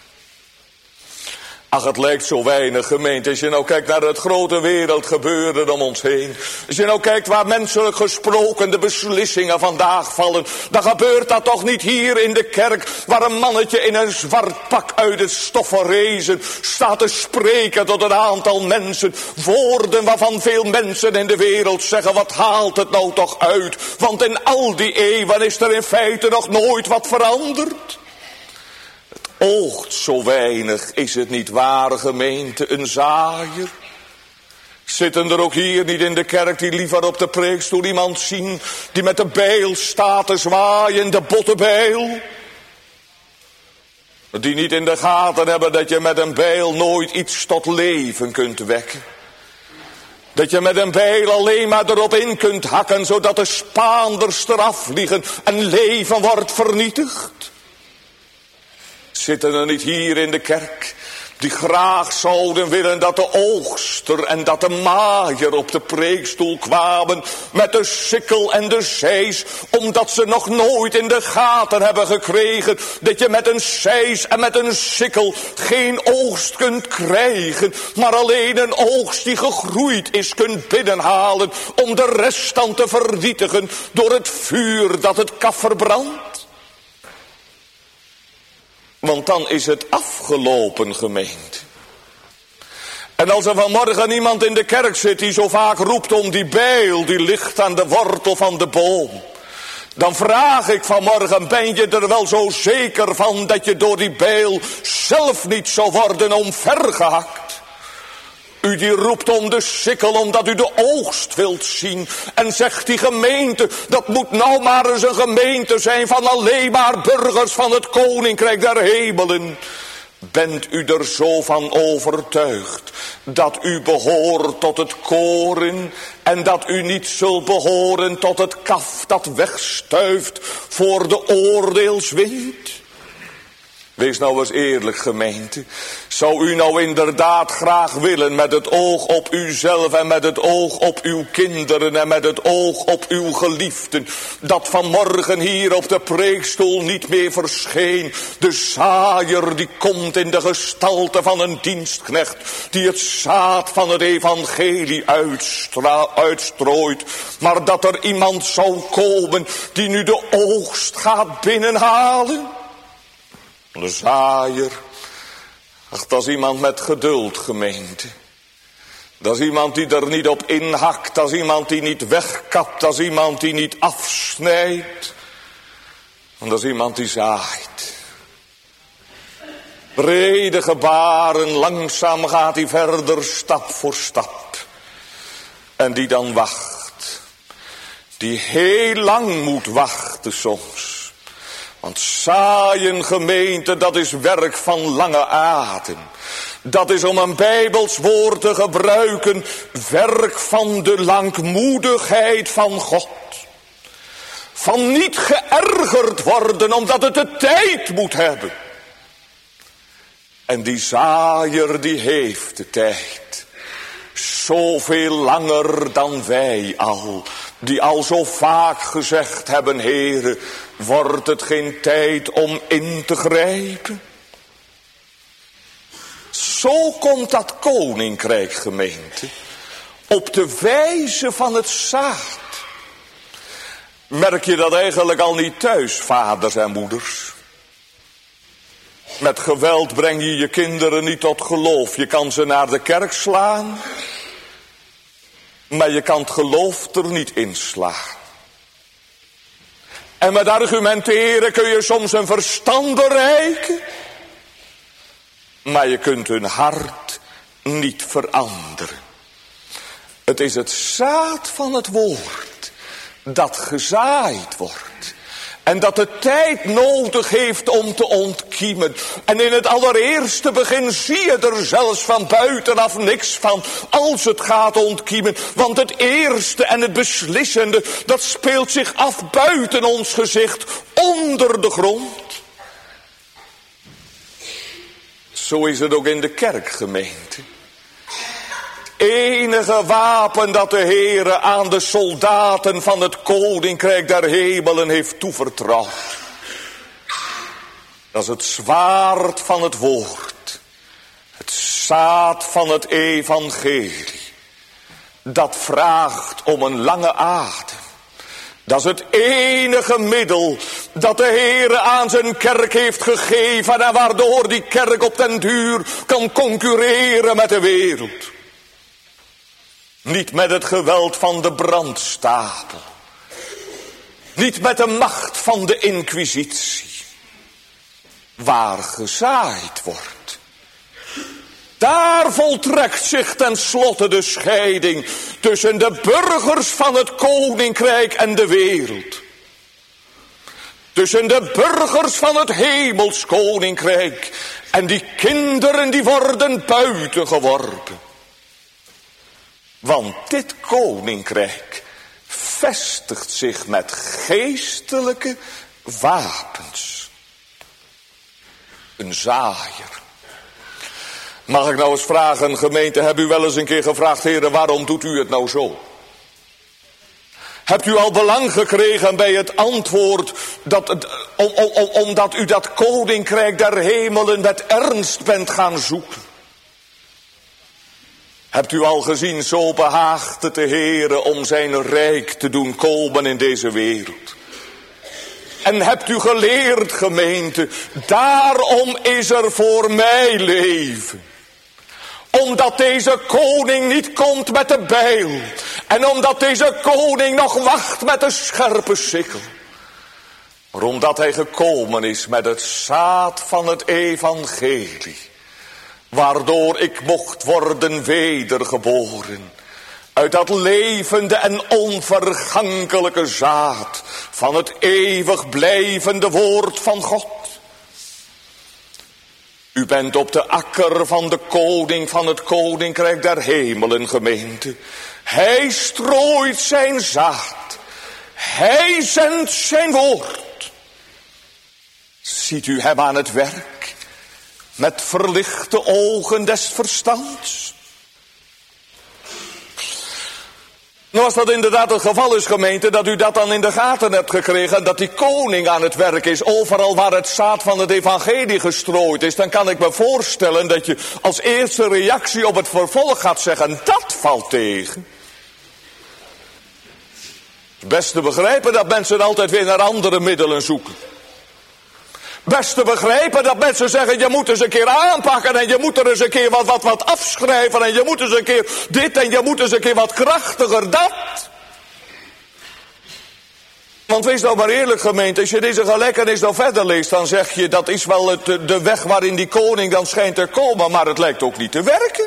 Ach, het lijkt zo weinig, gemeente. Als je nou kijkt naar het grote wereldgebeuren om ons heen. Als je nou kijkt waar menselijk gesproken de beslissingen vandaag vallen. Dan gebeurt dat toch niet hier in de kerk. Waar een mannetje in een zwart pak uit het stoffen rezen staat te spreken tot een aantal mensen. Woorden waarvan veel mensen in de wereld zeggen, wat haalt het nou toch uit? Want in al die eeuwen is er in feite nog nooit wat veranderd. Oogt zo weinig, is het niet waar, gemeente, een zaaier? Zitten er ook hier niet in de kerk die liever op de preekstoel iemand zien die met de bijl staat te zwaaien, de botte bijl? Die niet in de gaten hebben dat je met een bijl nooit iets tot leven kunt wekken. Dat je met een bijl alleen maar erop in kunt hakken, zodat de Spaanders eraf vliegen en leven wordt vernietigd. Zitten er niet hier in de kerk die graag zouden willen dat de oogster en dat de maaier op de preekstoel kwamen met de sikkel en de zeis, omdat ze nog nooit in de gaten hebben gekregen dat je met een zeis en met een sikkel geen oogst kunt krijgen, maar alleen een oogst die gegroeid is kunt binnenhalen om de rest dan te vernietigen door het vuur dat het kaf verbrandt. Want dan is het afgelopen, gemeente. En als er vanmorgen iemand in de kerk zit die zo vaak roept om die bijl die ligt aan de wortel van de boom, dan vraag ik vanmorgen, ben je er wel zo zeker van dat je door die bijl zelf niet zou worden omvergehakt? U die roept om de sikkel omdat u de oogst wilt zien. En zegt die gemeente, dat moet nou maar eens een gemeente zijn van alleen maar burgers van het koninkrijk der hemelen. Bent u er zo van overtuigd dat u behoort tot het koren en dat u niet zult behoren tot het kaf dat wegstuift voor de oordeelswind? Wees nou eens eerlijk, gemeente. Zou u nou inderdaad graag willen met het oog op uzelf en met het oog op uw kinderen en met het oog op uw geliefden, dat vanmorgen hier op de preekstoel niet meer verscheen de zaaier die komt in de gestalte van een dienstknecht, die het zaad van het evangelie uitstra- uitstrooit, maar dat er iemand zou komen die nu de oogst gaat binnenhalen? De zaaier, ach, dat is iemand met geduld, gemeente. Dat is iemand die er niet op inhakt, dat is iemand die niet wegkapt, dat is iemand die niet afsnijdt. En dat is iemand die zaait. Brede gebaren, langzaam gaat hij verder, stap voor stap. En die dan wacht. Die heel lang moet wachten soms. Want zaaien, gemeente, dat is werk van lange adem. Dat is, om een Bijbels woord te gebruiken, werk van de langmoedigheid van God. Van niet geërgerd worden omdat het de tijd moet hebben. En die zaaier die heeft de tijd. Zoveel langer dan wij al. Die al zo vaak gezegd hebben, Heere, wordt het geen tijd om in te grijpen? Zo komt dat koninkrijk, gemeente, op de wijze van het zaad. Merk je dat eigenlijk al niet thuis, vaders en moeders? Met geweld breng je je kinderen niet tot geloof. Je kan ze naar de kerk slaan, maar je kan het geloof er niet inslaan. En met argumenteren kun je soms een verstand bereiken, maar je kunt hun hart niet veranderen. Het is het zaad van het woord dat gezaaid wordt. En dat de tijd nodig heeft om te ontkiemen. En in het allereerste begin zie je er zelfs van buitenaf niks van als het gaat ontkiemen. Want het eerste en het beslissende, dat speelt zich af buiten ons gezicht, onder de grond. Zo is het ook in de kerkgemeente. Enige wapen dat de Heere aan de soldaten van het koninkrijk der hemelen heeft toevertrouwd, dat is het zwaard van het woord, het zaad van het evangelie. Dat vraagt om een lange adem. Dat is het enige middel dat de Heere aan zijn kerk heeft gegeven en waardoor die kerk op den duur kan concurreren met de wereld. Niet met het geweld van de brandstapel. Niet met de macht van de inquisitie. Waar gezaaid wordt, daar voltrekt zich tenslotte de scheiding tussen de burgers van het koninkrijk en de wereld. Tussen de burgers van het hemels koninkrijk en die kinderen die worden buiten geworpen. Want dit koninkrijk vestigt zich met geestelijke wapens. Een zaaier. Mag ik nou eens vragen, gemeente, heb u wel eens een keer gevraagd, heren, waarom doet u het nou zo? Hebt u al belang gekregen bij het antwoord, dat het, om, om, omdat u dat koninkrijk der hemelen met ernst bent gaan zoeken? Hebt u al gezien, zo behaagt het de Heere om zijn rijk te doen komen in deze wereld? En hebt u geleerd, gemeente, daarom is er voor mij leven. Omdat deze koning niet komt met de bijl. En omdat deze koning nog wacht met de scherpe sikkel. Maar omdat hij gekomen is met het zaad van het evangelie. Waardoor ik mocht worden wedergeboren. Uit dat levende en onvergankelijke zaad van het eeuwig blijvende woord van God. U bent op de akker van de koning van het koninkrijk der hemelen, gemeente. Hij strooit zijn zaad. Hij zendt zijn woord. Ziet u hem aan het werk met verlichte ogen des verstands? Nou, als dat inderdaad het geval is, gemeente, dat u dat dan in de gaten hebt gekregen, dat die koning aan het werk is, overal waar het zaad van het evangelie gestrooid is, dan kan ik me voorstellen dat je als eerste reactie op het vervolg gaat zeggen, dat valt tegen. Best te begrijpen dat mensen altijd weer naar andere middelen zoeken. Best te begrijpen dat mensen zeggen, je moet eens een keer aanpakken en je moet er eens een keer wat, wat, wat afschrijven en je moet eens een keer dit en je moet eens een keer wat krachtiger dat. Want wees nou maar eerlijk, gemeente, als je deze gelijkenis nou verder leest, dan zeg je, dat is wel het, de weg waarin die koning dan schijnt te komen, maar het lijkt ook niet te werken.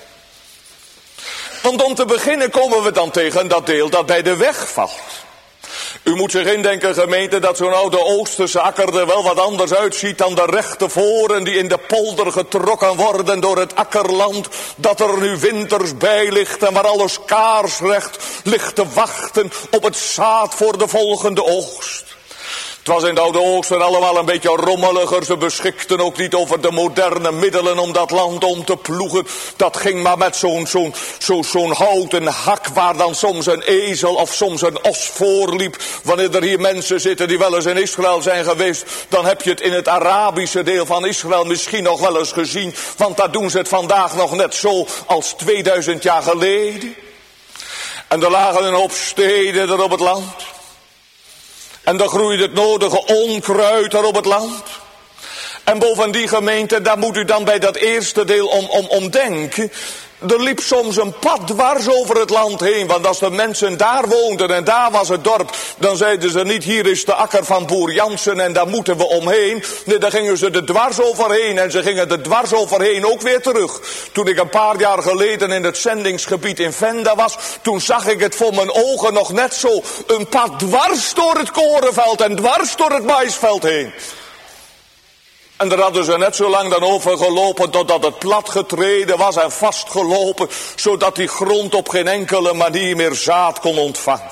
Want om te beginnen komen we dan tegen dat deel dat bij de weg valt. U moet zich indenken, gemeente, dat zo'n oude Oosterse akker er wel wat anders uitziet dan de rechte voren die in de polder getrokken worden door het akkerland, dat er nu winters bij ligt en waar alles kaarsrecht ligt te wachten op het zaad voor de volgende oogst. Het was in de oude Oosten allemaal een beetje rommeliger. Ze beschikten ook niet over de moderne middelen om dat land om te ploegen. Dat ging maar met zo'n zo'n zo, zo'n houten hak waar dan soms een ezel of soms een os voorliep. Wanneer er hier mensen zitten die wel eens in Israël zijn geweest, dan heb je het in het Arabische deel van Israël misschien nog wel eens gezien. Want daar doen ze het vandaag nog net zo als tweeduizend jaar geleden. En er lagen een hoop steden er op het land. En dan groeit het nodige onkruid er op het land. En boven die gemeente, daar moet u dan bij dat eerste deel om, om, om denken. Er liep soms een pad dwars over het land heen. Want als de mensen daar woonden en daar was het dorp, dan zeiden ze niet, hier is de akker van boer Jansen en daar moeten we omheen. Nee, dan gingen ze er dwars overheen en ze gingen er dwars overheen ook weer terug. Toen ik een paar jaar geleden in het zendingsgebied in Venda was, toen zag ik het voor mijn ogen nog net zo. Een pad dwars door het korenveld en dwars door het maïsveld heen. En daar hadden ze net zo lang dan over gelopen totdat het plat getreden was en vastgelopen, zodat die grond op geen enkele manier meer zaad kon ontvangen.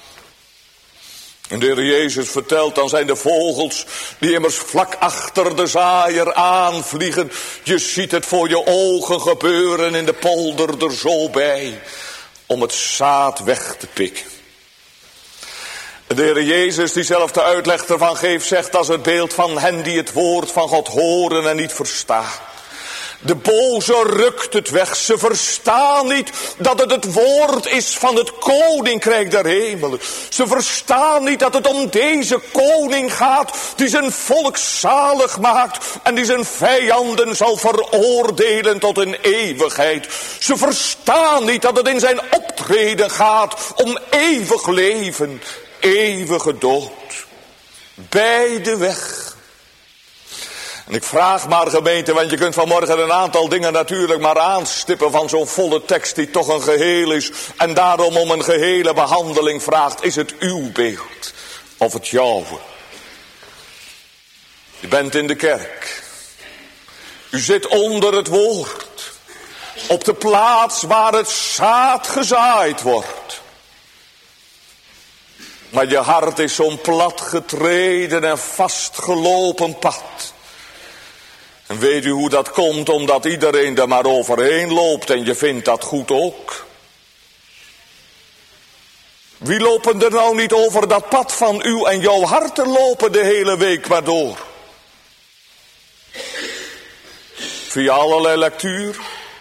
En de Heer Jezus vertelt, dan zijn de vogels die immers vlak achter de zaaier aanvliegen. Je ziet het voor je ogen gebeuren in de polder er zo bij, om het zaad weg te pikken. De Heer Jezus, die zelf de uitleg ervan geeft, zegt als het beeld van hen die het woord van God horen en niet verstaan. De boze rukt het weg. Ze verstaan niet dat het het woord is van het koninkrijk der hemelen. Ze verstaan niet dat het om deze koning gaat die zijn volk zalig maakt en die zijn vijanden zal veroordelen tot een eeuwigheid. Ze verstaan niet dat het in zijn optreden gaat om eeuwig leven, eeuwige dood. Bij de weg. En ik vraag maar, gemeente, want je kunt vanmorgen een aantal dingen natuurlijk maar aanstippen van zo'n volle tekst die toch een geheel is en daarom om een gehele behandeling vraagt. Is het uw beeld of het jouwe? Je bent in de kerk. U zit onder het woord. Op de plaats waar het zaad gezaaid wordt. Maar je hart is zo'n platgetreden en vastgelopen pad. En weet u hoe dat komt? Omdat iedereen er maar overheen loopt en je vindt dat goed ook. Wie lopen er nou niet over dat pad van uw en jouw harten lopen de hele week maar door? Via allerlei lectuur.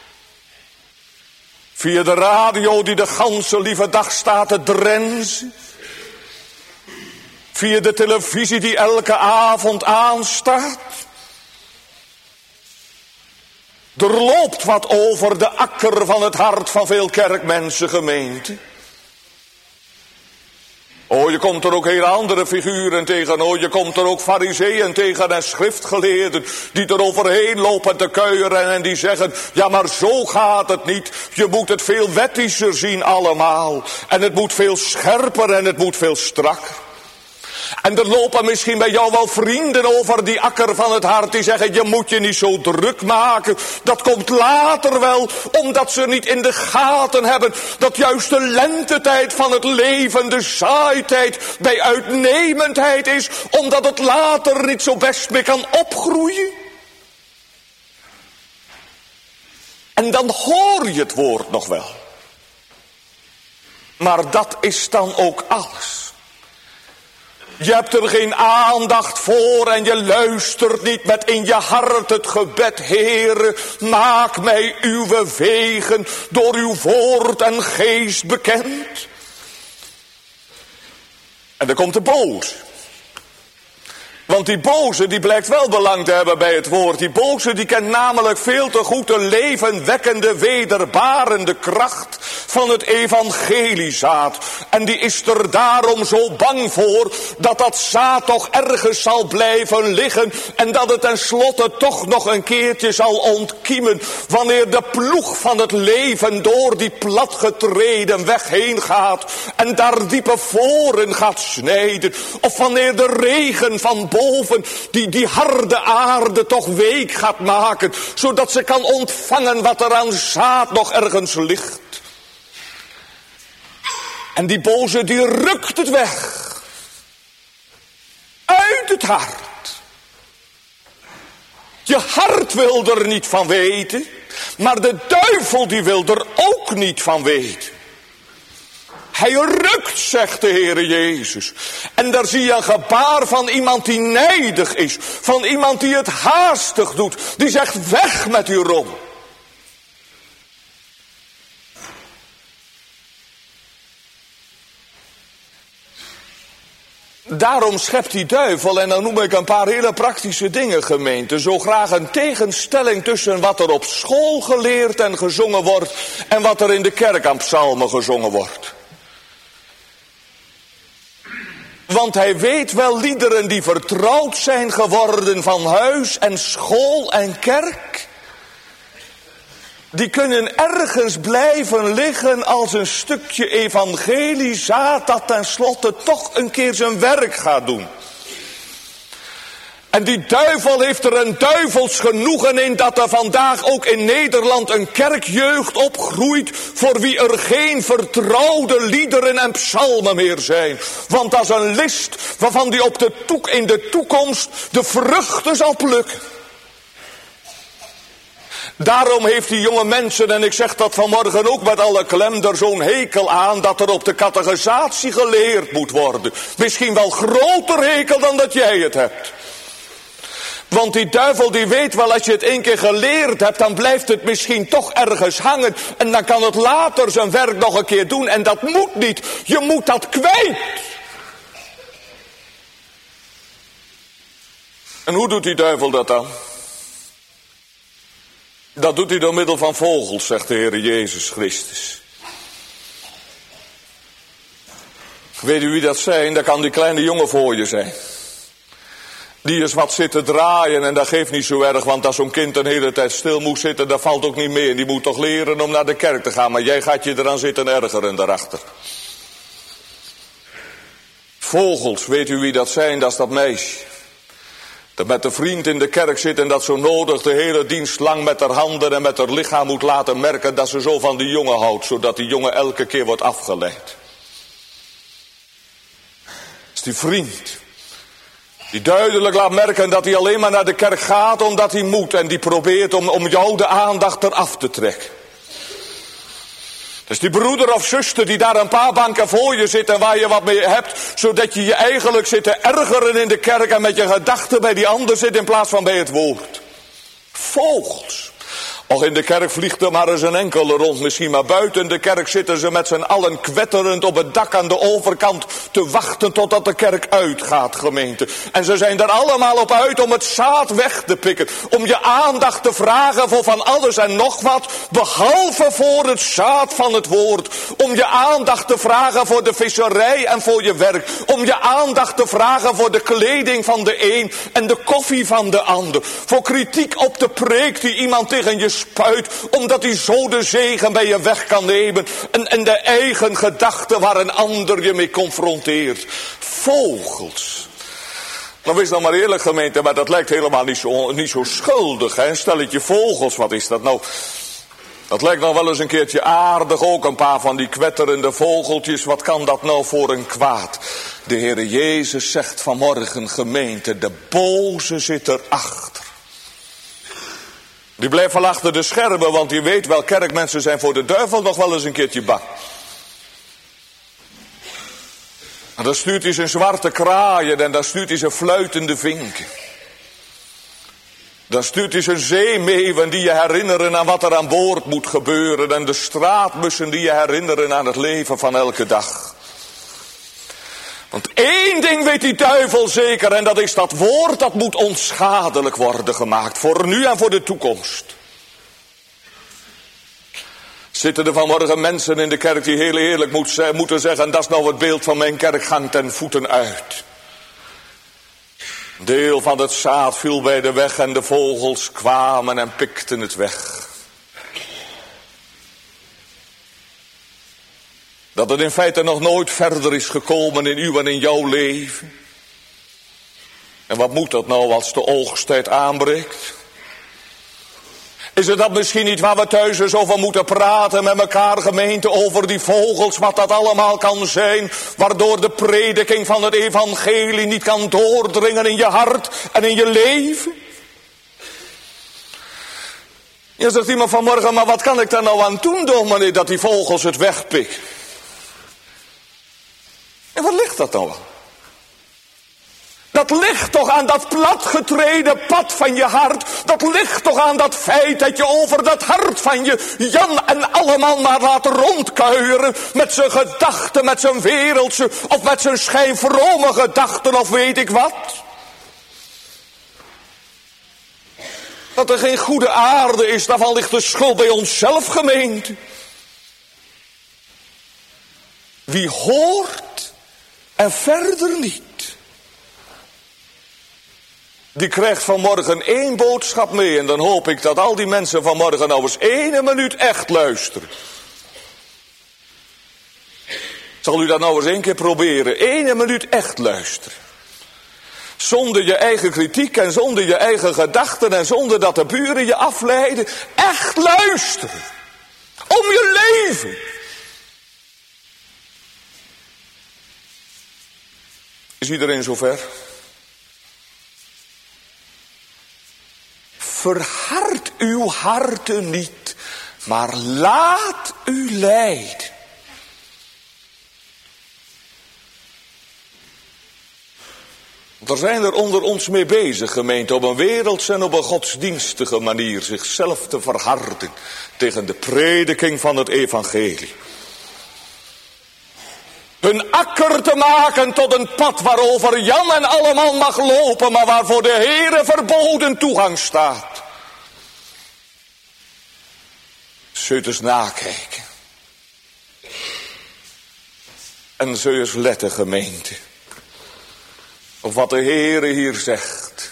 Via de radio die de ganse lieve dag staat te drenzen. Via de televisie die elke avond aanstaat. Er loopt wat over de akker van het hart van veel kerkmensen, gemeente. Oh, je komt er ook hele andere figuren tegen. Oh, je komt er ook fariseeën tegen en schriftgeleerden die er overheen lopen te kuieren en die zeggen, ja maar zo gaat het niet. Je moet het veel wettischer zien allemaal. En het moet veel scherper en het moet veel strakker. En er lopen misschien bij jou wel vrienden over die akker van het hart die zeggen, je moet je niet zo druk maken. Dat komt later wel, omdat ze niet in de gaten hebben dat juist de lentetijd van het leven, de zaaitijd, bij uitnemendheid is, omdat het later niet zo best meer kan opgroeien. En dan hoor je het woord nog wel. Maar dat is dan ook alles. Je hebt er geen aandacht voor en je luistert niet met in je hart het gebed. Heere, maak mij uw wegen door uw woord en geest bekend. En dan komt de boze. Want die boze die blijkt wel belang te hebben bij het woord. Die boze die kent namelijk veel te goed de levenwekkende, wederbarende kracht van het evangeliezaad. En die is er daarom zo bang voor dat dat zaad toch ergens zal blijven liggen. En dat het tenslotte toch nog een keertje zal ontkiemen. Wanneer de ploeg van het leven door die platgetreden weg heen gaat. En daar diepe voren gaat snijden. Of wanneer de regen van boven die, die harde aarde toch week gaat maken. Zodat ze kan ontvangen wat er aan zaad nog ergens ligt. En die boze die rukt het weg. Uit het hart. Je hart wil er niet van weten. Maar de duivel die wil er ook niet van weten. Hij rukt, zegt de Heere Jezus. En daar zie je een gebaar van iemand die nijdig is. Van iemand die het haastig doet. Die zegt, weg met uw rommel. Daarom schept die duivel, en dan noem ik een paar hele praktische dingen, gemeente, zo graag een tegenstelling tussen wat er op school geleerd en gezongen wordt en wat er in de kerk aan psalmen gezongen wordt. Want hij weet wel liederen die vertrouwd zijn geworden van huis en school en kerk. Die kunnen ergens blijven liggen als een stukje evangeliezaad dat tenslotte toch een keer zijn werk gaat doen. En die duivel heeft er een duivels genoegen in dat er vandaag ook in Nederland een kerkjeugd opgroeit voor wie er geen vertrouwde liederen en psalmen meer zijn. Want dat is een list waarvan die op de toek in de toekomst de vruchten zal plukken. Daarom heeft die jonge mensen, en ik zeg dat vanmorgen ook met alle klem, er zo'n hekel aan dat er op de catechisatie geleerd moet worden. Misschien wel groter hekel dan dat jij het hebt. Want die duivel die weet wel, als je het één keer geleerd hebt, dan blijft het misschien toch ergens hangen. En dan kan het later zijn werk nog een keer doen. En dat moet niet. Je moet dat kwijt. En hoe doet die duivel dat dan? Dat doet hij door middel van vogels, zegt de Heer Jezus Christus. Weet u wie dat zijn? Dat kan die kleine jongen voor je zijn. Die is wat zitten draaien en dat geeft niet zo erg, want als zo'n kind een hele tijd stil moet zitten, dat valt ook niet mee. En die moet toch leren om naar de kerk te gaan, maar jij gaat je eraan zitten ergeren daarachter. Vogels, weet u wie dat zijn? Dat is dat meisje. Dat met de vriend in de kerk zit en dat zo nodig de hele dienst lang met haar handen en met haar lichaam moet laten merken dat ze zo van die jongen houdt, zodat die jongen elke keer wordt afgeleid. Dat is die vriend. Die duidelijk laat merken dat hij alleen maar naar de kerk gaat omdat hij moet. En die probeert om, om jou de aandacht eraf te trekken. Dus die broeder of zuster die daar een paar banken voor je zit en waar je wat mee hebt. Zodat je je eigenlijk zit te ergeren in de kerk en met je gedachten bij die ander zit in plaats van bij het woord. Vogels. Och, in de kerk vliegt er maar eens een enkele rond misschien, maar buiten de kerk zitten ze met z'n allen kwetterend op het dak aan de overkant te wachten totdat de kerk uitgaat, gemeente. En ze zijn er allemaal op uit om het zaad weg te pikken, om je aandacht te vragen voor van alles en nog wat, behalve voor het zaad van het woord. Om je aandacht te vragen voor de visserij en voor je werk, om je aandacht te vragen voor de kleding van de een en de koffie van de ander, voor kritiek op de preek die iemand tegen je spuit, omdat hij zo de zegen bij je weg kan nemen. En, en de eigen gedachten waar een ander je mee confronteert. Vogels. Nou, wees dan maar eerlijk, gemeente, maar dat lijkt helemaal niet zo, niet zo schuldig, hè? Stelletje vogels, wat is dat nou? Dat lijkt nog wel eens een keertje aardig, ook een paar van die kwetterende vogeltjes. Wat kan dat nou voor een kwaad? De Heere Jezus zegt vanmorgen, gemeente, de boze zit erachter. Die blijft wel achter de schermen, want die weet wel, kerkmensen zijn voor de duivel nog wel eens een keertje bang. En dan stuurt hij zijn zwarte kraaien en dan stuurt hij zijn fluitende vinken. Dan stuurt hij zijn zeemeeuwen die je herinneren aan wat er aan boord moet gebeuren. En de straatmussen die je herinneren aan het leven van elke dag. Want één ding weet die duivel zeker, en dat is dat woord dat moet onschadelijk worden gemaakt. Voor nu en voor de toekomst. Zitten er vanmorgen mensen in de kerk die heel eerlijk moet, moeten zeggen, dat is nou het beeld van mijn kerkgang ten voeten uit. Deel van het zaad viel bij de weg en de vogels kwamen en pikten het weg. Dat het in feite nog nooit verder is gekomen in uw en in jouw leven. En wat moet dat nou als de oogsttijd aanbreekt? Is het dat misschien niet waar we thuis eens over moeten praten met elkaar, gemeente, over die vogels, wat dat allemaal kan zijn, waardoor de prediking van het evangelie niet kan doordringen in je hart en in je leven? Je zegt iemand vanmorgen, maar wat kan ik daar nou aan doen, dominee, dat die vogels het wegpikken? En wat ligt dat nou aan? Dat ligt toch aan dat platgetreden pad van je hart. Dat ligt toch aan dat feit dat je over dat hart van je Jan en allemaal maar laat rondkuieren. Met zijn gedachten, met zijn wereldse of met zijn schijnvrome gedachten of weet ik wat. Dat er geen goede aarde is, daarvan ligt de schuld bij onszelf, gemeente. Wie hoort en verder niet, die krijgt vanmorgen één boodschap mee. En dan hoop ik dat al die mensen vanmorgen nou eens één minuut echt luisteren. Zal u dat nou eens één keer proberen? Eén minuut echt luisteren. Zonder je eigen kritiek en zonder je eigen gedachten en zonder dat de buren je afleiden. Echt luisteren. Om je leven. Is iedereen zover? Verhard uw harten niet, maar laat u leiden. Er zijn er onder ons mee bezig, gemeente, op een wereldse en op een godsdienstige manier zichzelf te verharden tegen de prediking van het evangelie. Hun akker te maken tot een pad waarover Jan en allemaal mag lopen, maar waarvoor de Heere verboden toegang staat. Zul je eens nakijken. En zul je eens letten, gemeente, op wat de Heere hier zegt.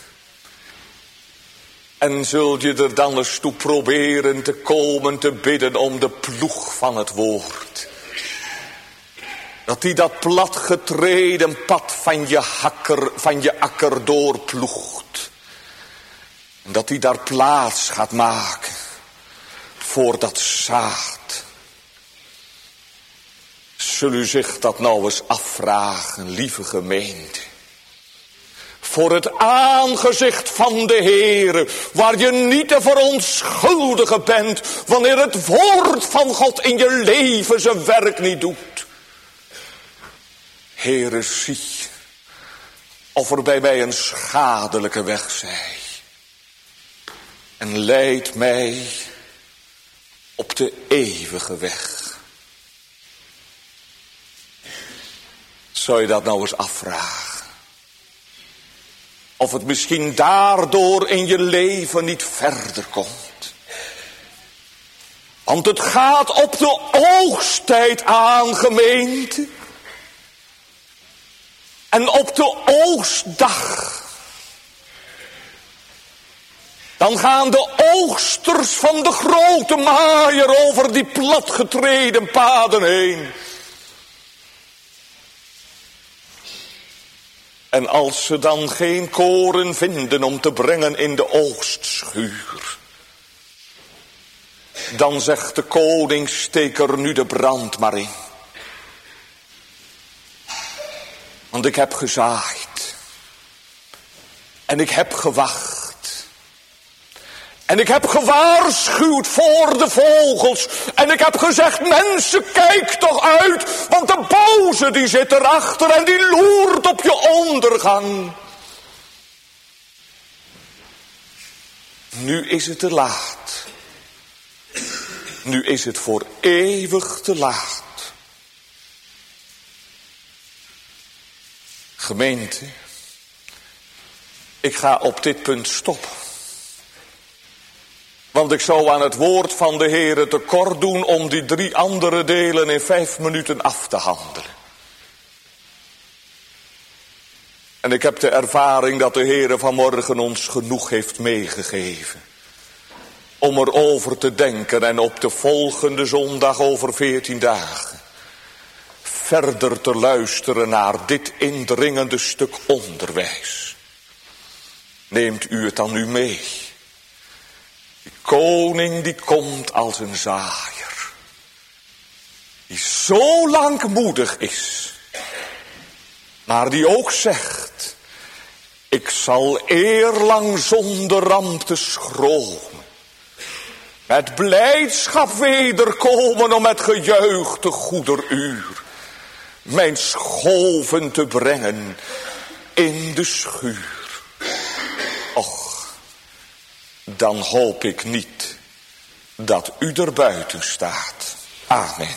En zul je er dan eens toe proberen te komen te bidden om de ploeg van het woord. Dat die dat platgetreden pad van je, hakker, van je akker doorploegt. En dat die daar plaats gaat maken voor dat zaad. Zul u zich dat nou eens afvragen, lieve gemeente. voor het aangezicht van de Heere, waar je niet te verontschuldigen bent wanneer het woord van God in je leven zijn werk niet doet. Heere, zie of er bij mij een schadelijke weg zij. En leid mij op de eeuwige weg. Zou je dat nou eens afvragen? Of het misschien daardoor in je leven niet verder komt. Want het gaat op de oogsttijd aan, gemeente. En op de oogstdag. Dan gaan de oogsters van de grote maaier over die platgetreden paden heen. En als ze dan geen koren vinden om te brengen in de oogstschuur, dan zegt de koning, steek er nu de brand maar in. Want ik heb gezaaid. En ik heb gewacht. En ik heb gewaarschuwd voor de vogels. En ik heb gezegd, mensen, kijk toch uit. Want de boze die zit erachter en die loert op je ondergang. Nu is het te laat. Nu is het voor eeuwig te laat. Gemeente, ik ga op dit punt stoppen. Want ik zou aan het woord van de Heere tekort doen om die drie andere delen in vijf minuten af te handelen. En ik heb de ervaring dat de Heere vanmorgen ons genoeg heeft meegegeven. Om erover te denken en op de volgende zondag over veertien dagen verder te luisteren naar dit indringende stuk onderwijs. Neemt u het dan nu mee? Die koning die komt als een zaaier. Die zo langmoedig is. Maar die ook zegt. Ik zal eerlang zonder ramp te schromen. Met blijdschap wederkomen om met gejuich te goeder uur. Mijn scholven te brengen in de schuur. Och, dan hoop ik niet dat u er buiten staat. Amen.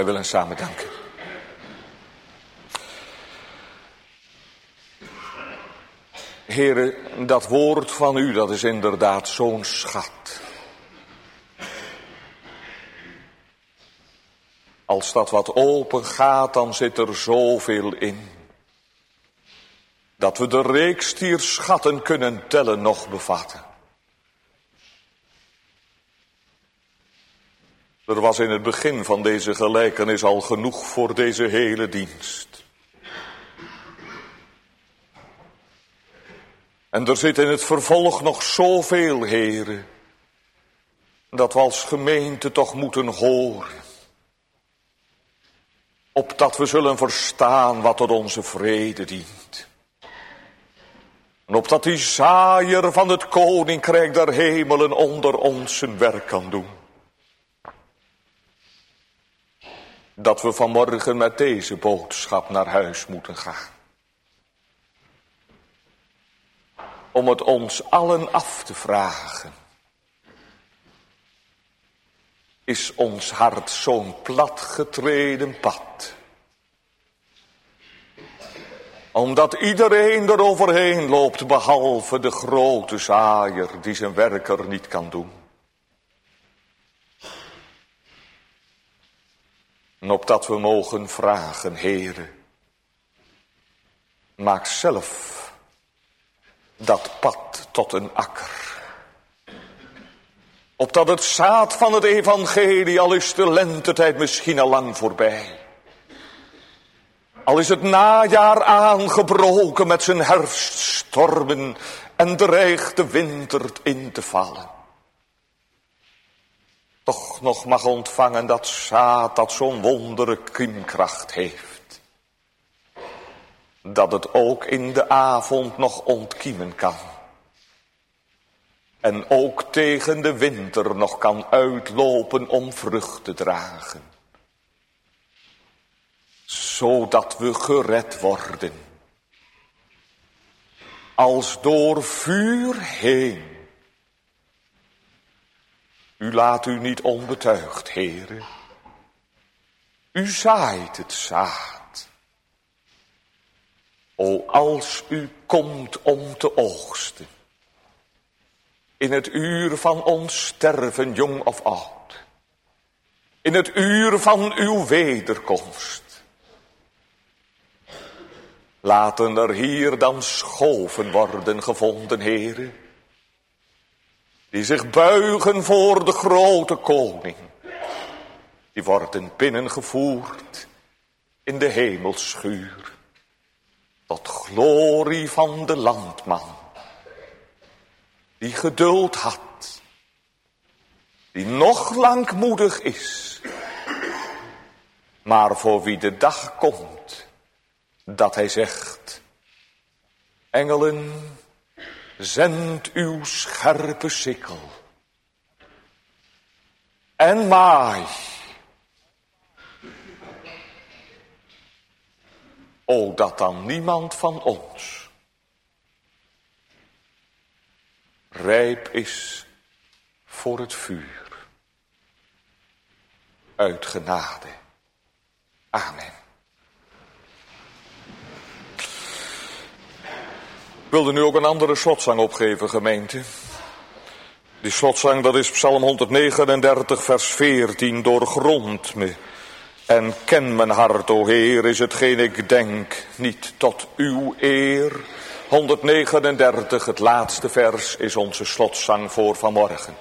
Wij willen samen danken. Heere, dat woord van u, dat is inderdaad zo'n schat. Als dat wat open gaat, dan zit er zoveel in. Dat we de reeks dier schatten kunnen tellen nog bevatten. Er was in het begin van deze gelijkenis al genoeg voor deze hele dienst. En er zit in het vervolg nog zoveel, heren, dat we als gemeente toch moeten horen. Opdat we zullen verstaan wat tot onze vrede dient. En opdat die zaaier van het koninkrijk der hemelen onder ons zijn werk kan doen. Dat we vanmorgen met deze boodschap naar huis moeten gaan. Om het ons allen af te vragen. Is ons hart zo'n platgetreden pad? Omdat iedereen er overheen loopt, behalve de grote zaaier die zijn werk er niet kan doen. En opdat we mogen vragen, Heere, maak zelf dat pad tot een akker. Opdat het zaad van het evangelie, al is de lentetijd misschien al lang voorbij. Al is het najaar aangebroken met zijn herfststormen en dreigt de winter in te vallen. Toch nog mag ontvangen dat zaad dat zo'n wondere kiemkracht heeft. Dat het ook in de avond nog ontkiemen kan. En ook tegen de winter nog kan uitlopen om vrucht te dragen. Zodat we gered worden. Als door vuur heen. U laat u niet onbetuigd, Heere. U zaait het zaad. O, als u komt om te oogsten. In het uur van ons sterven, jong of oud. In het uur van uw wederkomst. Laten er hier dan schoven worden gevonden, Heere. Die zich buigen voor de grote koning. Die worden binnengevoerd in de hemelschuur. Tot glorie van de landman. Die geduld had. Die nog langmoedig is. Maar voor wie de dag komt. Dat hij zegt. Engelen. Zend uw scherpe sikkel. En maai. O, dat dan niemand van ons rijp is voor het vuur. Uit genade. Amen. Ik wilde nu ook een andere slotzang opgeven, gemeente. Die slotzang, dat is Psalm honderdnegenendertig, vers veertien. Doorgrond me en ken mijn hart, o Heer, is hetgeen ik denk, niet tot uw eer. honderdnegenendertig, het laatste vers, is onze slotzang voor vanmorgen.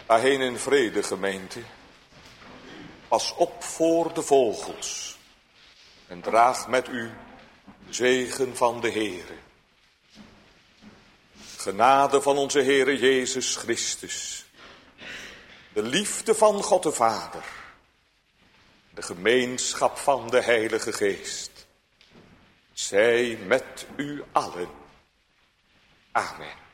Ga heen in vrede, gemeente. Pas op voor de vogels. En draag met u de zegen van de Heere. Genade van onze Heere Jezus Christus. De liefde van God de Vader. De gemeenschap van de Heilige Geest. Zij met u allen. Amen.